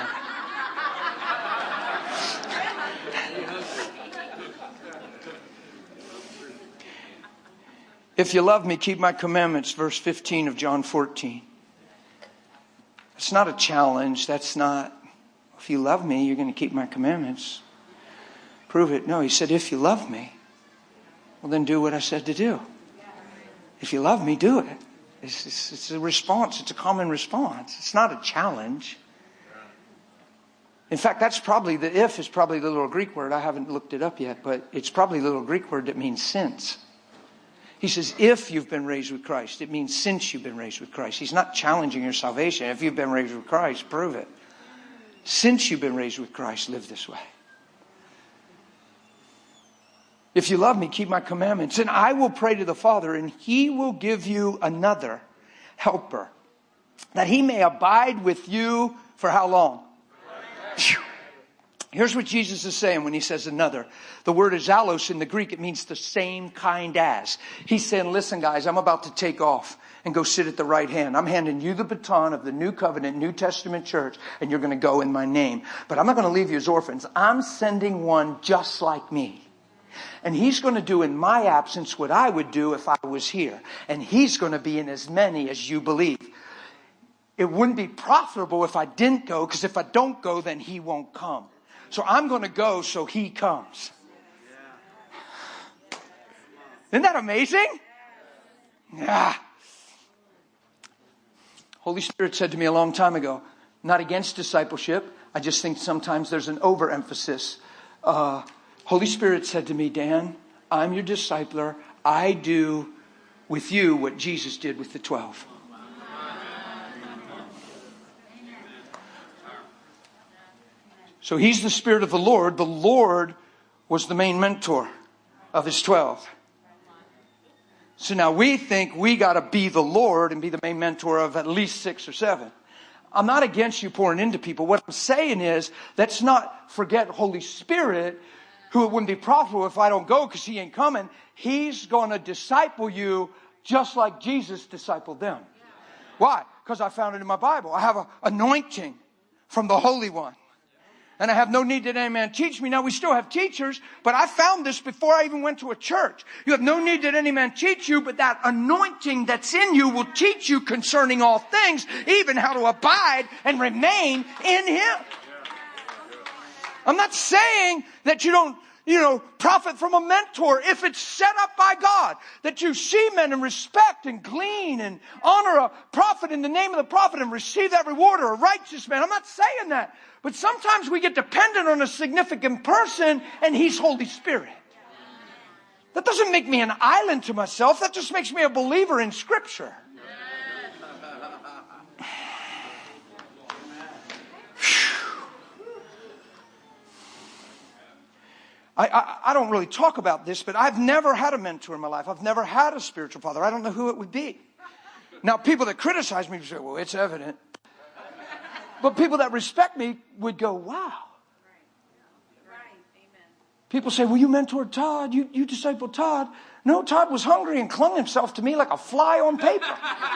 If you love me, keep my commandments. Verse 15 of John 14. It's not a challenge. That's not, if you love me, you're going to keep my commandments. Prove it. No, he said, if you love me, well then do what I said to do. If you love me, do it. It's a response. It's a common response. It's not a challenge. In fact, that's probably the if is probably the little Greek word. I haven't looked it up yet, but it's probably the little Greek word that means since. He says, if you've been raised with Christ, it means since you've been raised with Christ. He's not challenging your salvation. If you've been raised with Christ, prove it. Since you've been raised with Christ, live this way. If you love me, keep my commandments. And I will pray to the Father, and He will give you another helper, that He may abide with you for how long? Here's what Jesus is saying when He says another. The word is allos in the Greek. It means the same kind as. He's saying, listen guys, I'm about to take off and go sit at the right hand. I'm handing you the baton of the New Covenant, New Testament church, and you're going to go in my name. But I'm not going to leave you as orphans. I'm sending one just like me. And He's going to do in my absence what I would do if I was here. And He's going to be in as many as you believe. It wouldn't be profitable if I didn't go, because if I don't go, then He won't come. So I'm going to go so He comes. Isn't that amazing? Yeah. Holy Spirit said to me a long time ago, not against discipleship. I just think sometimes there's an overemphasis. Holy Spirit said to me, Dan, I'm your discipler. I do with you what Jesus did with the 12. So He's the Spirit of the Lord. The Lord was the main mentor of His 12. So now we think we got to be the Lord and be the main mentor of at least 6 or 7. I'm not against you pouring into people. What I'm saying is, let's not forget Holy Spirit, who it wouldn't be profitable if I don't go because He ain't coming. He's going to disciple you just like Jesus discipled them. Why? Because I found it in my Bible. I have an anointing from the Holy One. And I have no need that any man teach me. Now we still have teachers, but I found this before I even went to a church. You have no need that any man teach you, but that anointing that's in you will teach you concerning all things, even how to abide and remain in Him. I'm not saying that you don't, profit from a mentor if it's set up by God. That you see men and respect and glean and honor a prophet in the name of the prophet and receive that reward, or a righteous man. I'm not saying that. But sometimes we get dependent on a significant person and He's Holy Spirit. That doesn't make me an island to myself. That just makes me a believer in Scripture. I don't really talk about this, but I've never had a mentor in my life. I've never had a spiritual father. I don't know who it would be. Now, people that criticize me say, well, it's evident. But people that respect me would go, wow. People say, well, you mentored Todd. You discipled Todd. No, Todd was hungry and clung himself to me like a fly on paper.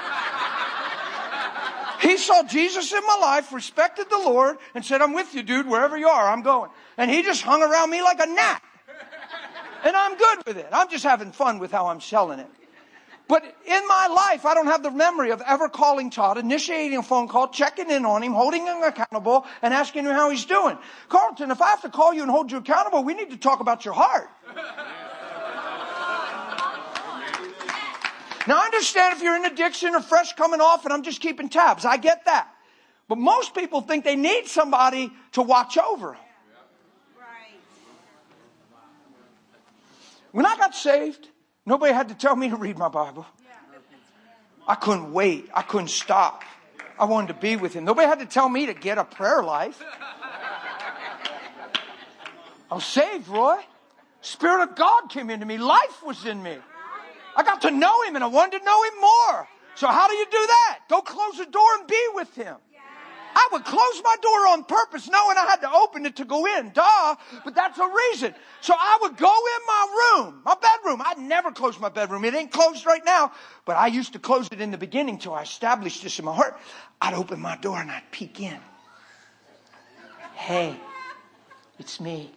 He saw Jesus in my life, respected the Lord, and said, I'm with you, dude. Wherever you are, I'm going. And he just hung around me like a gnat. And I'm good with it. I'm just having fun with how I'm selling it. But in my life, I don't have the memory of ever calling Todd, initiating a phone call, checking in on him, holding him accountable, and asking him how he's doing. Carlton, if I have to call you and hold you accountable, we need to talk about your heart. Now, I understand if you're in addiction or fresh coming off and I'm just keeping tabs. I get that. But most people think they need somebody to watch over them. When I got saved, nobody had to tell me to read my Bible. I couldn't wait. I couldn't stop. I wanted to be with him. Nobody had to tell me to get a prayer life. I was saved, Roy. Spirit of God came into me. Life was in me. I got to know him and I wanted to know him more. So how do you do that? Go close the door and be with him. I would close my door on purpose knowing I had to open it to go in. Duh. But that's a reason. So I would go in my room, my bedroom. I'd never close my bedroom. It ain't closed right now. But I used to close it in the beginning till I established this in my heart. I'd open my door and I'd peek in. Hey, it's me.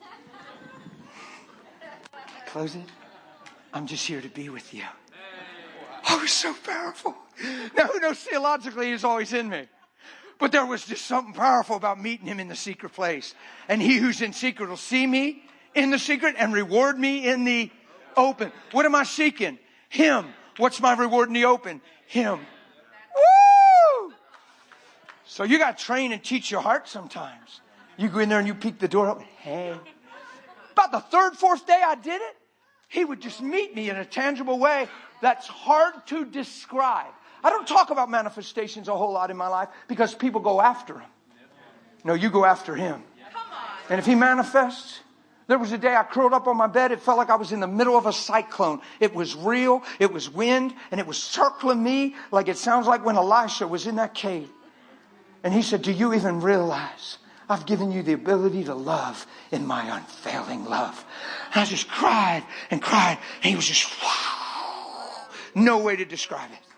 Close it. I'm just here to be with you. Oh, it's so powerful. Now, who knows theologically he's always in me. But there was just something powerful about meeting him in the secret place. And he who's in secret will see me in the secret and reward me in the open. What am I seeking? Him. What's my reward in the open? Him. Woo! So you got to train and teach your heart sometimes. You go in there and you peek the door open. Hey. About the third, fourth day I did it, he would just meet me in a tangible way that's hard to describe. I don't talk about manifestations a whole lot in my life because people go after him. No, you go after him. And if he manifests, there was a day I curled up on my bed. It felt like I was in the middle of a cyclone. It was real. It was wind. And it was circling me like it sounds like when Elisha was in that cave. And he said, do you even realize I've given you the ability to love in my unfailing love? And I just cried and cried. And he was just, no way to describe it.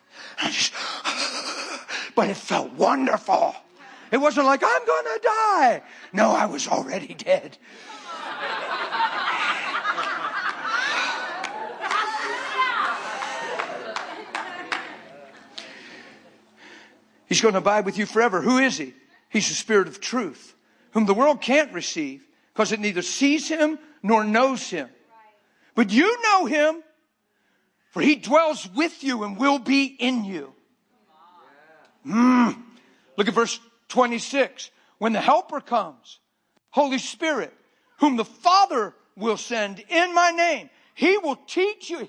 But it felt wonderful. It wasn't like, I'm going to die. No, I was already dead. He's going to abide with you forever. Who is he? He's the Spirit of truth, whom the world can't receive because it neither sees him nor knows him. But you know him, for he dwells with you and will be in you. Look at verse 26. When the Helper comes, Holy Spirit, whom the Father will send in my name, he will teach you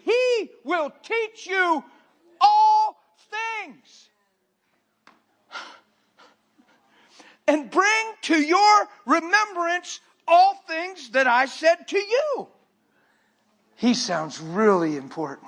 all things. And bring to your remembrance all things that I said to you. He sounds really important.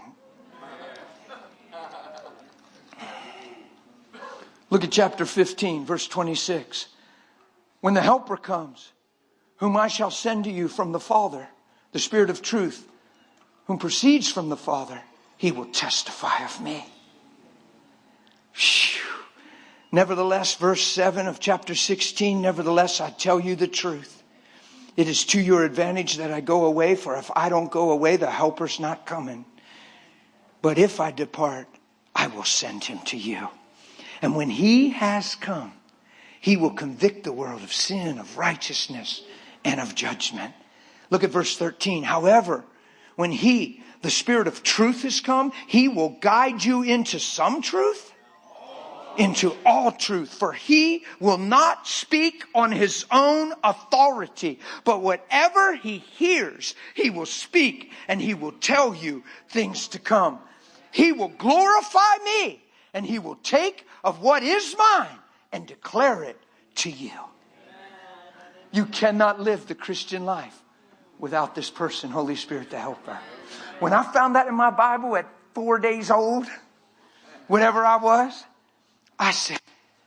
Look at chapter 15, verse 26. When the Helper comes, whom I shall send to you from the Father, the Spirit of truth, whom proceeds from the Father, he will testify of me. Phew. Nevertheless, verse 7 of chapter 16, nevertheless, I tell you the truth. It is to your advantage that I go away, for if I don't go away, the Helper's not coming. But if I depart, I will send him to you. And when he has come, he will convict the world of sin, of righteousness, and of judgment. Look at verse 13. However, when he, the Spirit of truth, has come, he will guide you into some truth, into all truth. For he will not speak on his own authority, but whatever he hears, he will speak, and he will tell you things to come. He will glorify me, and he will take of what is mine and declare it to you. You cannot live the Christian life without this person, Holy Spirit, the Helper. When I found that in my Bible at 4 days old, whatever I was, I said,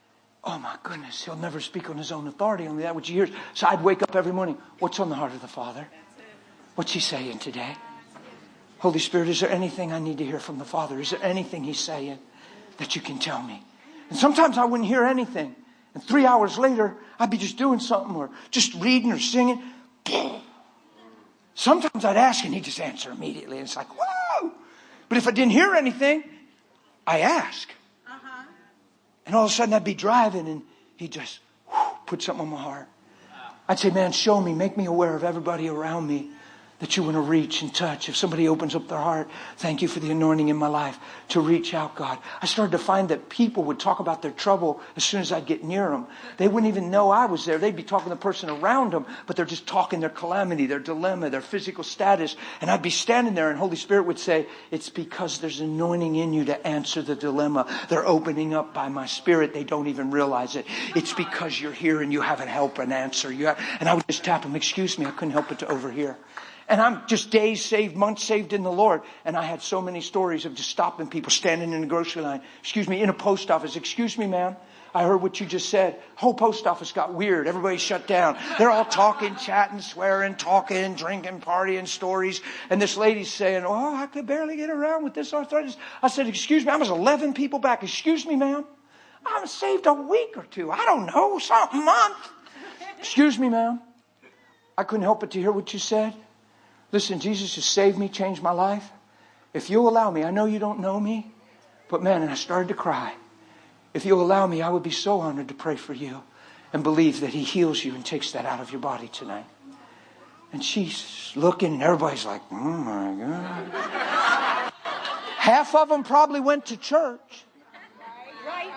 oh my goodness, he'll never speak on his own authority, only that which he hears. So I'd wake up every morning. What's on the heart of the Father? What's he saying today? Holy Spirit, is there anything I need to hear from the Father? Is there anything he's saying that you can tell me? And sometimes I wouldn't hear anything. And 3 hours later, I'd be just doing something or just reading or singing. Sometimes I'd ask and he'd just answer immediately. And it's like, whoa! But if I didn't hear anything, I ask. And all of a sudden I'd be driving and he'd just put something on my heart. I'd say, man, show me, make me aware of everybody around me that you want to reach and touch. If somebody opens up their heart, thank you for the anointing in my life to reach out, God. I started to find that people would talk about their trouble as soon as I'd get near them. They wouldn't even know I was there. They'd be talking to the person around them, but they're just talking their calamity, their dilemma, their physical status. And I'd be standing there and Holy Spirit would say, it's because there's anointing in you to answer the dilemma. They're opening up by my Spirit. They don't even realize it. It's because you're here and you haven't helped an answer. And I would just tap them, excuse me, I couldn't help but to overhear. And I'm just days saved, months saved in the Lord. And I had so many stories of just stopping people, standing in the grocery line. Excuse me, in a post office. Excuse me, ma'am. I heard what you just said. Whole post office got weird. Everybody shut down. They're all talking, chatting, swearing, talking, drinking, partying, stories. And this lady's saying, oh, I could barely get around with this arthritis. I said, excuse me, I was 11 people back. Excuse me, ma'am. I was saved a week or two. I don't know, something month. Excuse me, ma'am. I couldn't help but to hear what you said. Listen, Jesus has saved me, changed my life. If you'll allow me, I know you don't know me, but man, and I started to cry. If you'll allow me, I would be so honored to pray for you and believe that he heals you and takes that out of your body tonight. And she's looking and everybody's like, oh my God. Half of them probably went to church. Right.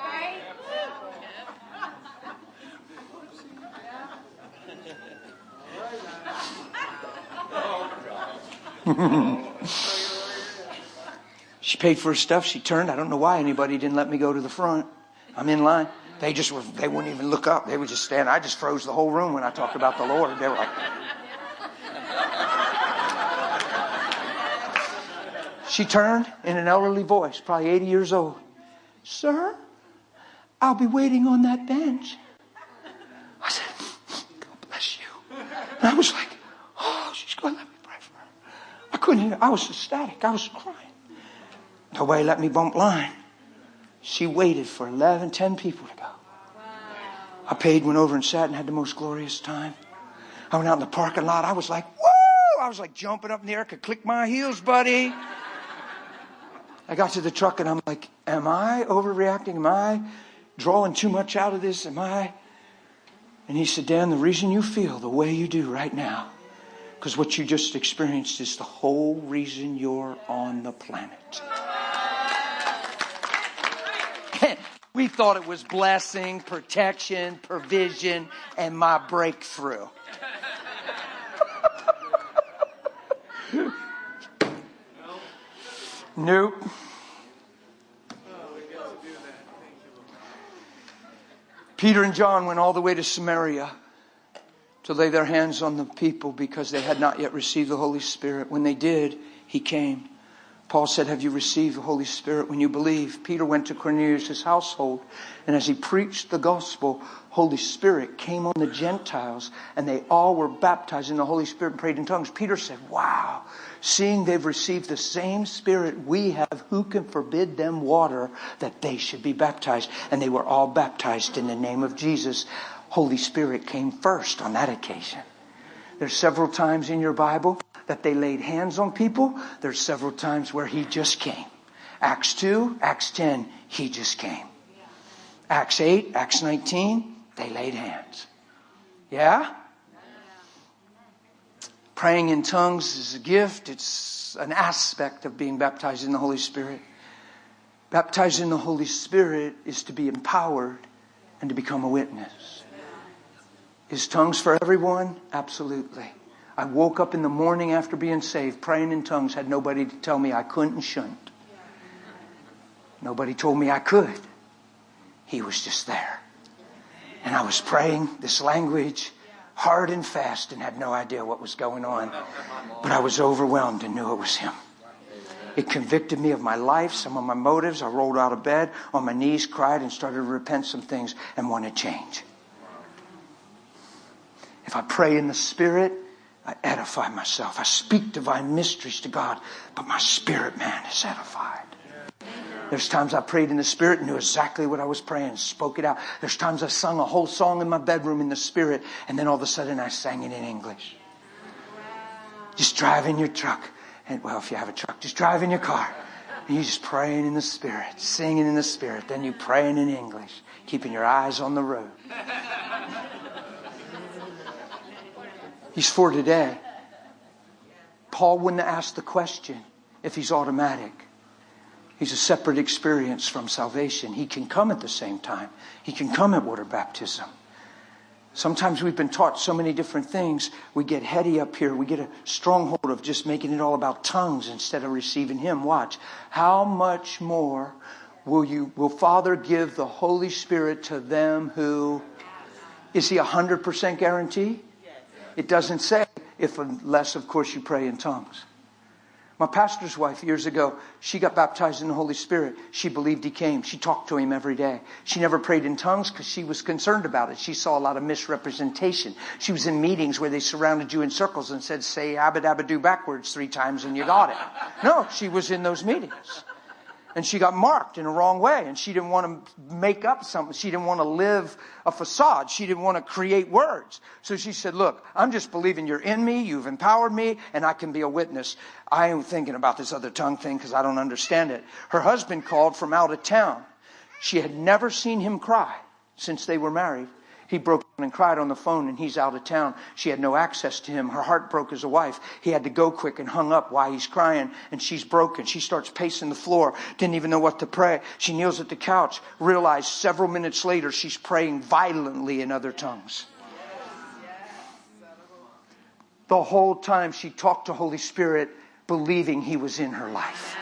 She paid for her stuff. She turned. I don't know why anybody didn't let me go to the front. I'm in line. They wouldn't even look up. They would just stand. I just froze the whole room when I talked about the Lord. They were like, she turned in an elderly voice, probably 80 years old. Sir, I'll be waiting on that bench. I said, God bless you. And I was like, oh, she's going to let me pray for her. I couldn't hear. I was ecstatic. I was crying. Nobody let me bump line. She waited for 10 people to go. I paid, went over and sat and had the most glorious time. I went out in the parking lot. I was like, woo! I was like jumping up in the air. I could click my heels, buddy. I got to the truck and I'm like, am I overreacting? Am I drawing too much out of this? Am I? And he said, Dan, the reason you feel the way you do right now, because what you just experienced is the whole reason you're on the planet. We thought it was blessing, protection, provision, and my breakthrough. Nope. Peter and John went all the way to Samaria to lay their hands on the people because they had not yet received the Holy Spirit. When they did, he came. Paul said, have you received the Holy Spirit when you believe? Peter went to Cornelius' household, and as he preached the gospel, Holy Spirit came on the Gentiles, and they all were baptized in the Holy Spirit and prayed in tongues. Peter said, wow, seeing they've received the same Spirit we have, who can forbid them water that they should be baptized? And they were all baptized in the name of Jesus. Holy Spirit came first on that occasion. There's several times in your Bible that they laid hands on people. There's several times where he just came. Acts 2, Acts 10, he just came. Acts 8, Acts 19, they laid hands. Yeah? Praying in tongues is a gift. It's an aspect of being baptized in the Holy Spirit. Baptized in the Holy Spirit is to be empowered and to become a witness. Is tongues for everyone? Absolutely. I woke up in the morning after being saved, praying in tongues, had nobody to tell me I couldn't and shouldn't. Nobody told me I could. He was just there. And I was praying this language hard and fast and had no idea what was going on. But I was overwhelmed and knew it was him. It convicted me of my life, some of my motives. I rolled out of bed on my knees, cried, and started to repent some things and want to change. If I pray in the Spirit, I edify myself. I speak divine mysteries to God, but my spirit man is edified. There's times I prayed in the Spirit and knew exactly what I was praying, spoke it out. There's times I sung a whole song in my bedroom in the Spirit, and then all of a sudden I sang it in English. Just driving your truck. And, well, if you have a truck, just drive in your car. And you're just praying in the Spirit, singing in the Spirit. Then you're praying in English, keeping your eyes on the road. He's for today. Paul wouldn't have asked the question if he's automatic. He's a separate experience from salvation. He can come at the same time. He can come at water baptism. Sometimes we've been taught so many different things. We get heady up here. We get a stronghold of just making it all about tongues instead of receiving Him. Watch. How much more will Father give the Holy Spirit to them who... Is He 100% guarantee? It doesn't say unless, of course, you pray in tongues. My pastor's wife years ago, she got baptized in the Holy Spirit. She believed He came. She talked to Him every day. She never prayed in tongues because she was concerned about it. She saw a lot of misrepresentation. She was in meetings where they surrounded you in circles and said, say abba-dabba-do backwards 3 times and you got it. No, she was in those meetings. And she got marked in a wrong way. And she didn't want to make up something. She didn't want to live a facade. She didn't want to create words. So she said, look, I'm just believing You're in me. You've empowered me. And I can be a witness. I ain't thinking about this other tongue thing because I don't understand it. Her husband called from out of town. She had never seen him cry since they were married. He broke down and cried on the phone and he's out of town. She had no access to him. Her heart broke as a wife. He had to go quick and hung up while he's crying and she's broken. She starts pacing the floor. Didn't even know what to pray. She kneels at the couch. Realized several minutes later she's praying violently in other tongues. The whole time she talked to Holy Spirit believing He was in her life.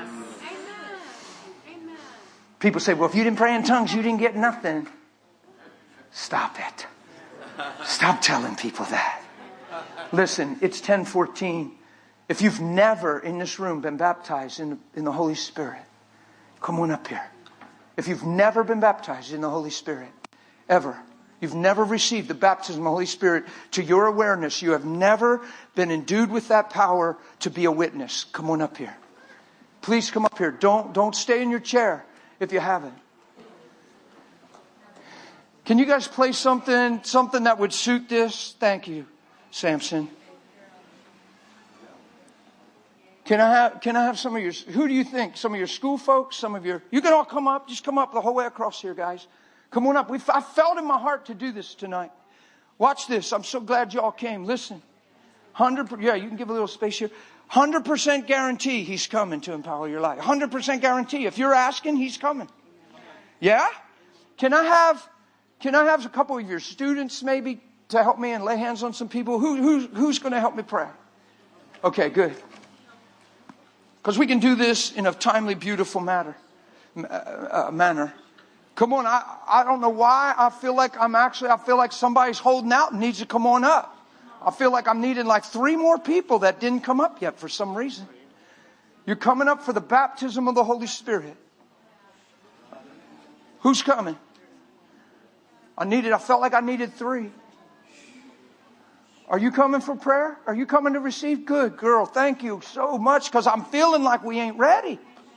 People say, well, if you didn't pray in tongues, you didn't get nothing. Stop it. Stop telling people that. Listen, it's 10:14. If you've never in this room been baptized in the Holy Spirit, come on up here. If you've never been baptized in the Holy Spirit, ever, you've never received the baptism of the Holy Spirit to your awareness, you have never been endued with that power to be a witness, come on up here. Please come up here. Don't stay in your chair if you haven't. Can you guys play something that would suit this? Thank you, Samson. Can I have some of your, who do you think? Some of your school folks, you can all come up. Just come up the whole way across here, guys. Come on up. I felt in my heart to do this tonight. Watch this. I'm so glad y'all came. Listen. 100%, yeah, you can give a little space here. 100% guarantee He's coming to empower your life. 100% guarantee. If you're asking, He's coming. Yeah? Can I have a couple of your students maybe to help me and lay hands on some people? Who's going to help me pray? Okay, good. Because we can do this in a timely, beautiful manner. Come on, I don't know why. I feel like somebody's holding out and needs to come on up. I feel like I'm needing like 3 more people that didn't come up yet for some reason. You're coming up for the baptism of the Holy Spirit. Who's coming? I felt like I needed 3. Are you coming for prayer? Are you coming to receive? Good girl. Thank you so much because I'm feeling like we ain't ready.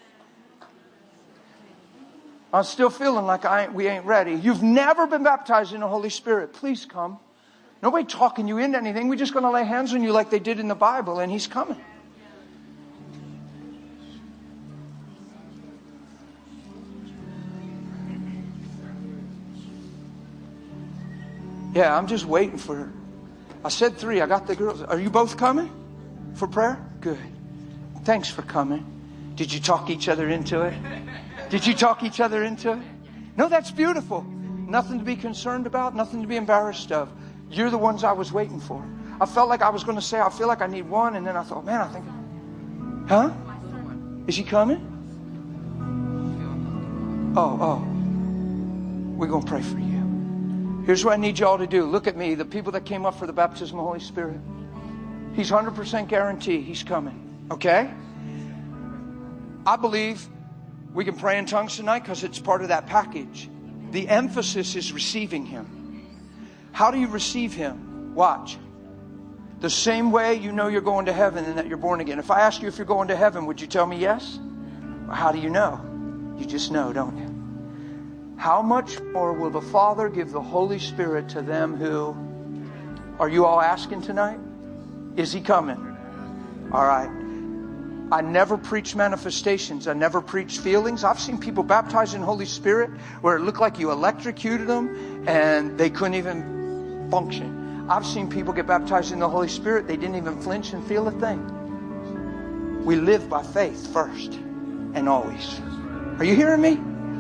I'm still feeling like we ain't ready. You've never been baptized in the Holy Spirit. Please come. Nobody talking you into anything. We're just going to lay hands on you like they did in the Bible and He's coming. Yeah, I'm just waiting for her. I said 3. I got the girls. Are you both coming for prayer? Good. Thanks for coming. Did you talk each other into it? Did you talk each other into it? No, that's beautiful. Nothing to be concerned about. Nothing to be embarrassed of. You're the ones I was waiting for. I felt like I was going to say, I feel like I need 1. And then I thought, man, I think... Huh? Is he coming? Oh. We're going to pray for you. Here's what I need y'all to do. Look at me, the people that came up for the baptism of the Holy Spirit. He's 100% guarantee He's coming. Okay? I believe we can pray in tongues tonight because it's part of that package. The emphasis is receiving Him. How do you receive Him? Watch. The same way you know you're going to heaven and that you're born again. If I ask you if you're going to heaven, would you tell me yes? Or how do you know? You just know, don't you? How much more will the Father give the Holy Spirit to them who... Are you all asking tonight? Is He coming? All right. I never preach manifestations. I never preach feelings. I've seen people baptized in the Holy Spirit where it looked like you electrocuted them and they couldn't even function. I've seen people get baptized in the Holy Spirit. They didn't even flinch and feel a thing. We live by faith first and always. Are you hearing me?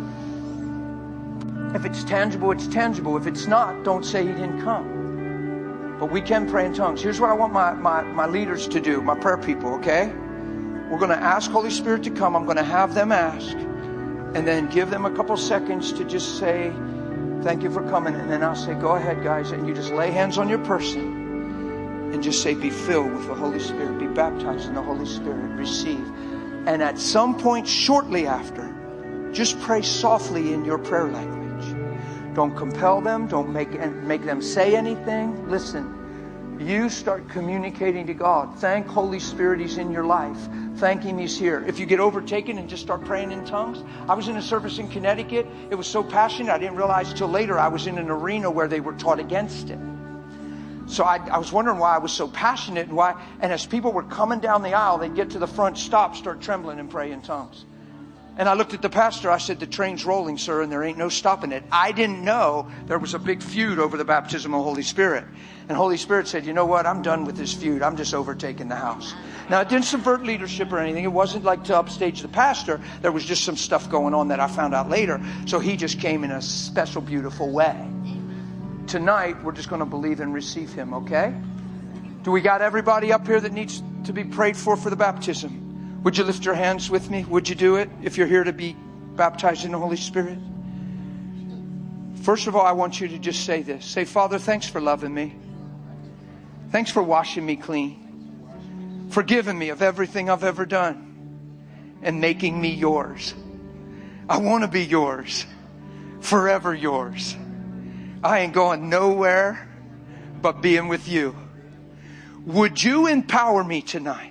If it's tangible, it's tangible. If it's not, don't say He didn't come. But we can pray in tongues. Here's what I want my leaders to do, my prayer people, okay? We're going to ask Holy Spirit to come. I'm going to have them ask. And then give them a couple seconds to just say, thank you for coming. And then I'll say, go ahead, guys. And you just lay hands on your person and just say, be filled with the Holy Spirit. Be baptized in the Holy Spirit. Receive. And at some point shortly after, just pray softly in your prayer language. Don't compel them. Don't make them say anything. Listen, you start communicating to God. Thank Holy Spirit He's in your life. Thank Him He's here. If you get overtaken and just start praying in tongues. I was in a service in Connecticut. It was so passionate I didn't realize till later I was in an arena where they were taught against it. So I was wondering why I was so passionate and why. And as people were coming down the aisle, they'd get to the front, stop, start trembling and pray in tongues. And I looked at the pastor. I said, the train's rolling, sir, and there ain't no stopping it. I didn't know there was a big feud over the baptism of the Holy Spirit. And Holy Spirit said, you know what? I'm done with this feud. I'm just overtaking the house. Now, it didn't subvert leadership or anything. It wasn't like to upstage the pastor. There was just some stuff going on that I found out later. So he just came in a special, beautiful way. Tonight, we're just going to believe and receive Him, okay? Do we got everybody up here that needs to be prayed for the baptism? Would you lift your hands with me? Would you do it if you're here to be baptized in the Holy Spirit? First of all, I want you to just say this. Say, Father, thanks for loving me. Thanks for washing me clean. Forgiving me of everything I've ever done. And making me yours. I want to be yours. Forever yours. I ain't going nowhere but being with you. Would you empower me tonight?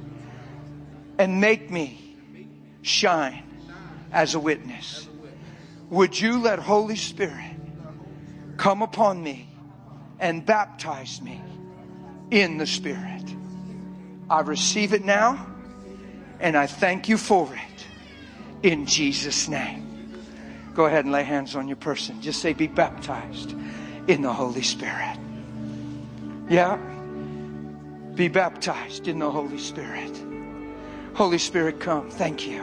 And make me shine as a witness. Would you let Holy Spirit come upon me and baptize me in the Spirit? I receive it now and I thank you for it in Jesus' name. Go ahead and lay hands on your person. Just say, be baptized in the Holy Spirit. Yeah? Be baptized in the Holy Spirit. Holy Spirit, come. Thank you.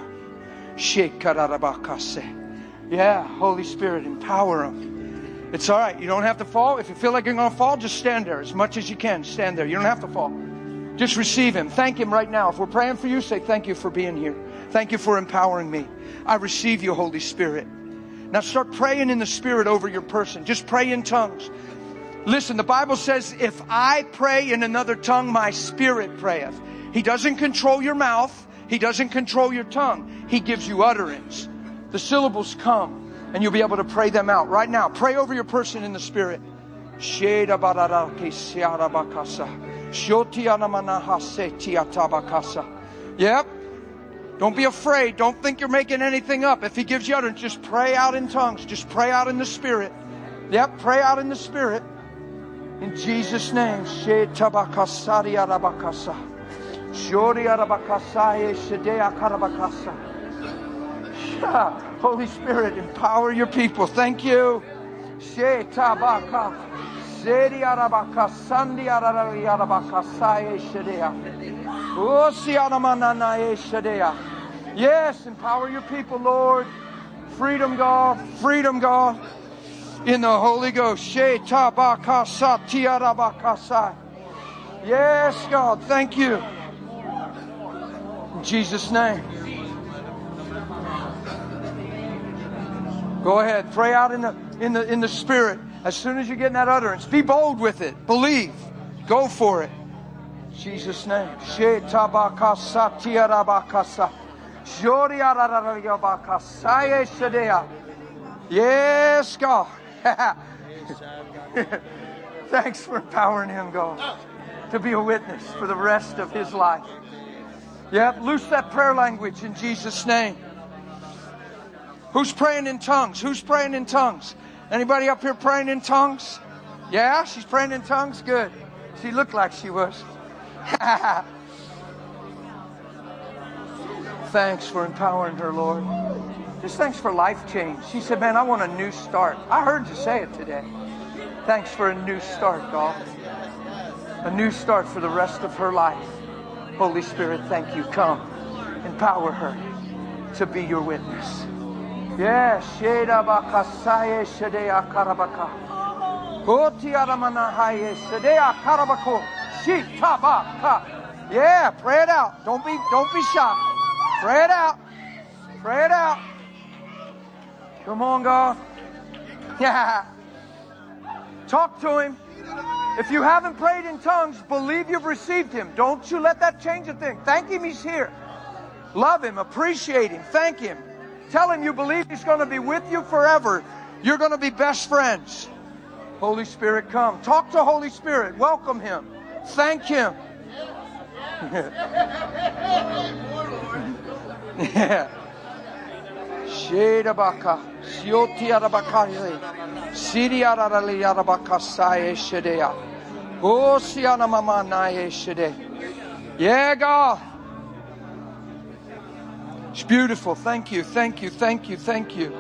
Yeah, Holy Spirit, empower them. It's all right. You don't have to fall. If you feel like you're going to fall, just stand there as much as you can. Stand there. You don't have to fall. Just receive Him. Thank Him right now. If we're praying for you, say, thank you for being here. Thank you for empowering me. I receive you, Holy Spirit. Now start praying in the Spirit over your person. Just pray in tongues. Listen, the Bible says, if I pray in another tongue, my spirit prayeth. He doesn't control your mouth. He doesn't control your tongue. He gives you utterance. The syllables come and you'll be able to pray them out right now. Pray over your person in the Spirit. Yep. Don't be afraid. Don't think you're making anything up. If He gives you utterance, just pray out in tongues. Just pray out in the Spirit. Yep. Pray out in the Spirit. In Jesus' name. Holy Spirit, empower your people. Thank you. Yes, empower your people, Lord. Freedom, God. Freedom, God. In the Holy Ghost. Yes, God. Thank you. In Jesus' name. Go ahead. Pray out in the Spirit. As soon as you get in that utterance, be bold with it. Believe. Go for it. In Jesus' name. Yes, God. Thanks for empowering him, God, to be a witness for the rest of his life. Yep, loose that prayer language in Jesus' name. Who's praying in tongues? Who's praying in tongues? Anybody up here praying in tongues? Yeah, she's praying in tongues? Good. She looked like she was. Thanks for empowering her, Lord. Just thanks for life change. She said, man, I want a new start. I heard you say it today. Thanks for a new start, God. A new start for the rest of her life. Holy Spirit, thank you. Come, empower her to be your witness. Yes. Yeah, pray it out. Don't be shy. Pray it out. Pray it out. Come on, God. Yeah. Talk to him. If you haven't prayed in tongues, believe you've received him. Don't you let that change a thing. Thank him he's here. Love him. Appreciate him. Thank him. Tell him you believe he's going to be with you forever. You're going to be best friends. Holy Spirit, come. Talk to Holy Spirit. Welcome him. Thank him. Yeah. Shedabaka. Siotiarabakari. Siriarali Yarabakasaye Shedea. Oh, Siana Mama Naye Shede. Yeah, God. It's beautiful. Thank you, thank you, thank you, thank you.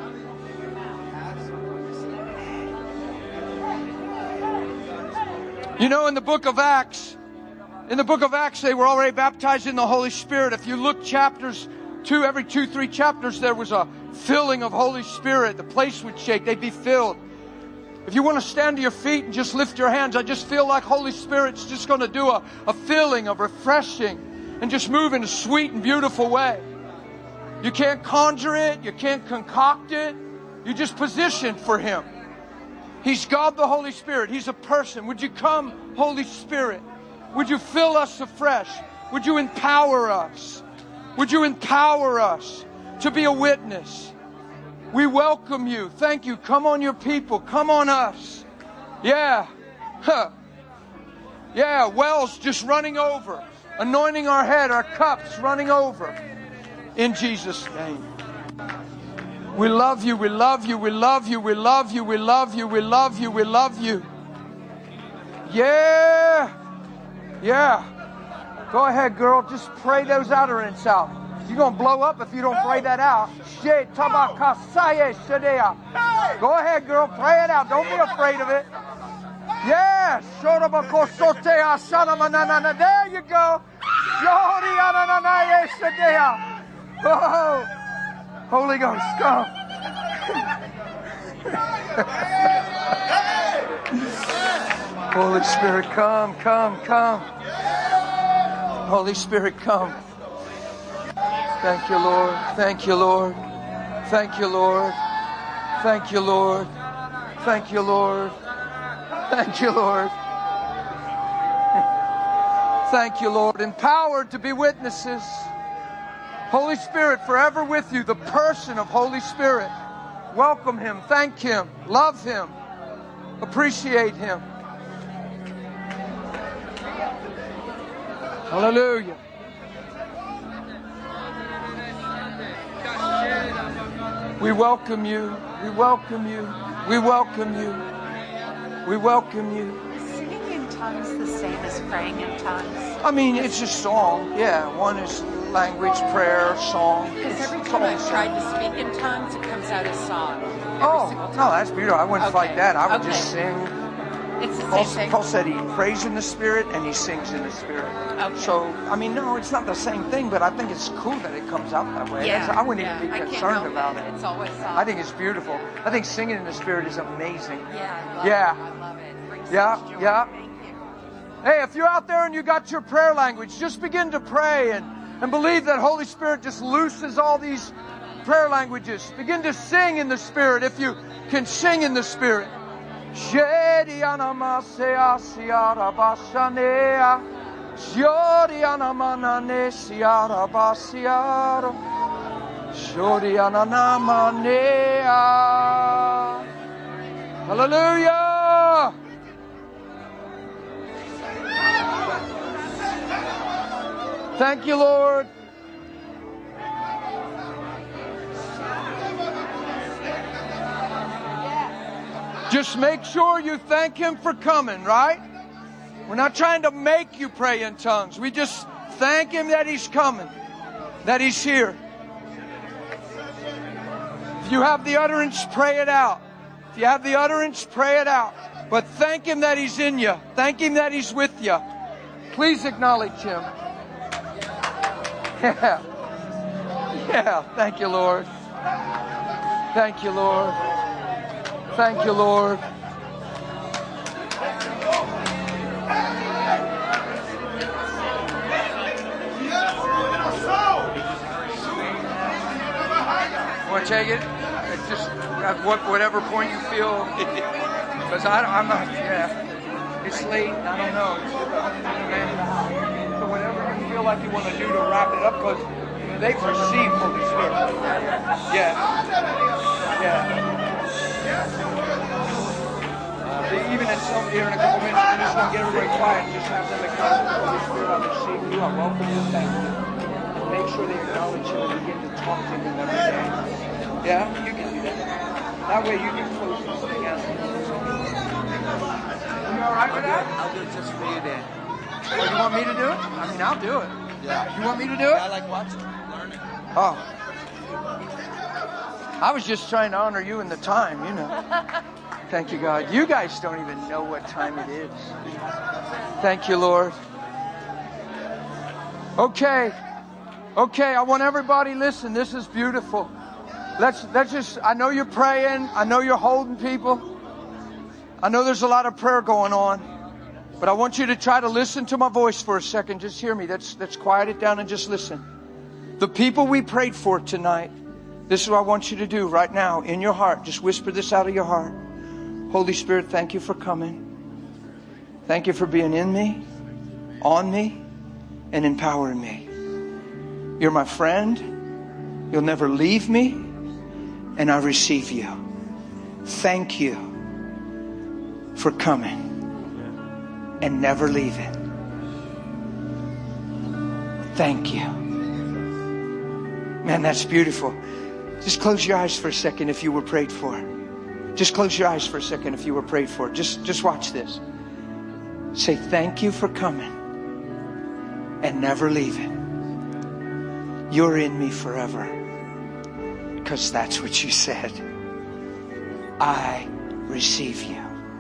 You know, in the book of Acts, they were already baptized in the Holy Spirit. If you look chapters 2, every 2-3 chapters, there was a filling of Holy Spirit. The place would shake. They'd be filled. If you want to stand to your feet and just lift your hands, I just feel like Holy Spirit's just going to do a filling, of refreshing, and just move in a sweet and beautiful way. You can't conjure it. You can't concoct it. You just position for him. He's God the Holy Spirit. He's a person. Would you come, Holy Spirit? Would you fill us afresh? Would you empower us? Would you empower us to be a witness? We welcome you. Thank you. Come on your people. Come on us. Yeah. Huh. Yeah, wells just running over. Anointing our head, our cups running over. In Jesus' name. We love you. We love you. We love you. We love you. We love you. We love you. We love you. Yeah. Yeah. Go ahead, girl. Just pray those utterance out. You're going to blow up if you don't pray that out. Go ahead, girl. Pray it out. Don't be afraid of it. Yes. There you go. Oh, Holy Ghost, come. Holy Spirit, come, come, come. Holy Spirit, come. Thank you, Lord. Thank you, Lord. Thank you, Lord. Thank you, Lord. Thank you, Lord. Thank you, Lord. Thank you, Lord. Empowered to be witnesses. Holy Spirit, forever with you. The person of Holy Spirit. Welcome him. Thank him. Love him. Appreciate him. Hallelujah. We welcome you. We welcome you. We welcome you. We welcome you. Is singing in tongues the same as praying in tongues? I mean, it's a song. Yeah, one is language, prayer, song. Because every time I've tried to speak in tongues, it comes out as song. Oh, no, that's beautiful. I wouldn't fight that. I would just sing. It's the same thing. Paul said he prays in the Spirit and he sings in the Spirit. Okay. So, I mean, no, it's not the same thing, but I think it's cool that it comes out that way. Yeah, I wouldn't even be concerned about it. It's always song. I think it's beautiful. I think singing in the Spirit is amazing. Yeah, I love it. It brings Yeah, such joy. yeah. Thank you. Hey, if you're out there and you got your prayer language, just begin to pray and believe that Holy Spirit just looses all these prayer languages. Begin to sing in the Spirit if you can sing in the Spirit. Hallelujah. Thank you, Lord. Just make sure you thank Him for coming, right? We're not trying to make you pray in tongues. We just thank Him that He's coming, that He's here. If you have the utterance, pray it out. If you have the utterance, pray it out. But thank Him that He's in you. Thank Him that He's with you. Please acknowledge Him. Yeah. Yeah. Thank you, Lord. Thank you, Lord. Thank you, Lord. Want to take it? It's just at whatever point you feel. Because I'm not, it's late. I don't know. So whatever you feel like you want to do to wrap it up, because they've received Holy Spirit. Yeah. Even at some here in a couple minutes, I just want to get everybody quiet and just have them acknowledge the Holy Spirit. I receive you. I welcome you. Thank you. And make sure they acknowledge you and begin to talk to Him every day. Yeah, you can do that. That way you can close this thing out. You all right with that? I'll do it just for you, Dan. Oh, you want me to do it? I mean, I'll do it. Yeah. You want me to do it? I like watching, learning. Oh. I was just trying to honor you in the time, you know. Thank you, God. You guys don't even know what time it is. Thank you, Lord. Okay. I want everybody, listen, this is beautiful. Let's just, I know you're praying. I know you're holding people. I know there's a lot of prayer going on. But I want you to try to listen to my voice for a second. Just hear me. Let's quiet it down and just listen. The people we prayed for tonight, this is what I want you to do right now in your heart. Just whisper this out of your heart. Holy Spirit, thank you for coming. Thank you for being in me, on me, and empowering me. You're my friend. You'll never leave me. And I receive you. Thank you for coming and never leaving. Thank you. Man, that's beautiful. Just close your eyes for a second if you were prayed for. Just close your eyes for a second if you were prayed for. Just watch this. Say, thank you for coming and never leaving. You're in me forever. Because that's what you said. I receive you.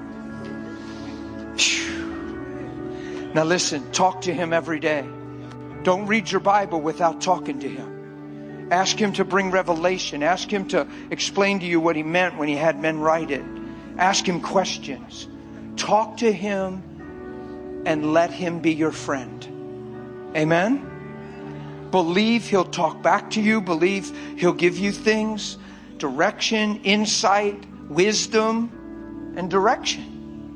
Whew. Now listen, talk to Him every day. Don't read your Bible without talking to Him. Ask Him to bring revelation. Ask Him to explain to you what He meant when He had men write it. Ask Him questions. Talk to Him and let Him be your friend. Amen? Believe He'll talk back to you. Believe He'll give you things, direction, insight, wisdom, and direction.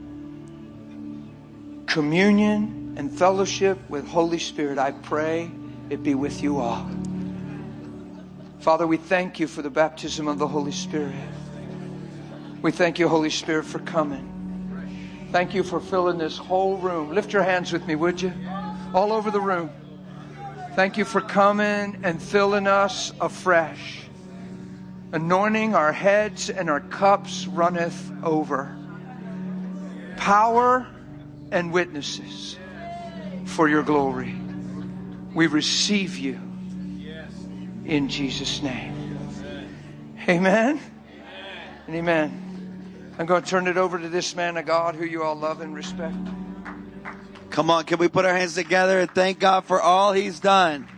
Communion and fellowship with Holy Spirit, I pray it be with you all. Father, we thank you for the baptism of the Holy Spirit. We thank you, Holy Spirit, for coming. Thank you for filling this whole room. Lift your hands with me, would you? All over the room. Thank you for coming and filling us afresh. Anointing our heads and our cups runneth over. Power and witnesses for your glory. We receive you. In Jesus' name. Amen. And amen. I'm going to turn it over to this man of God who you all love and respect. Come on, can we put our hands together and thank God for all He's done?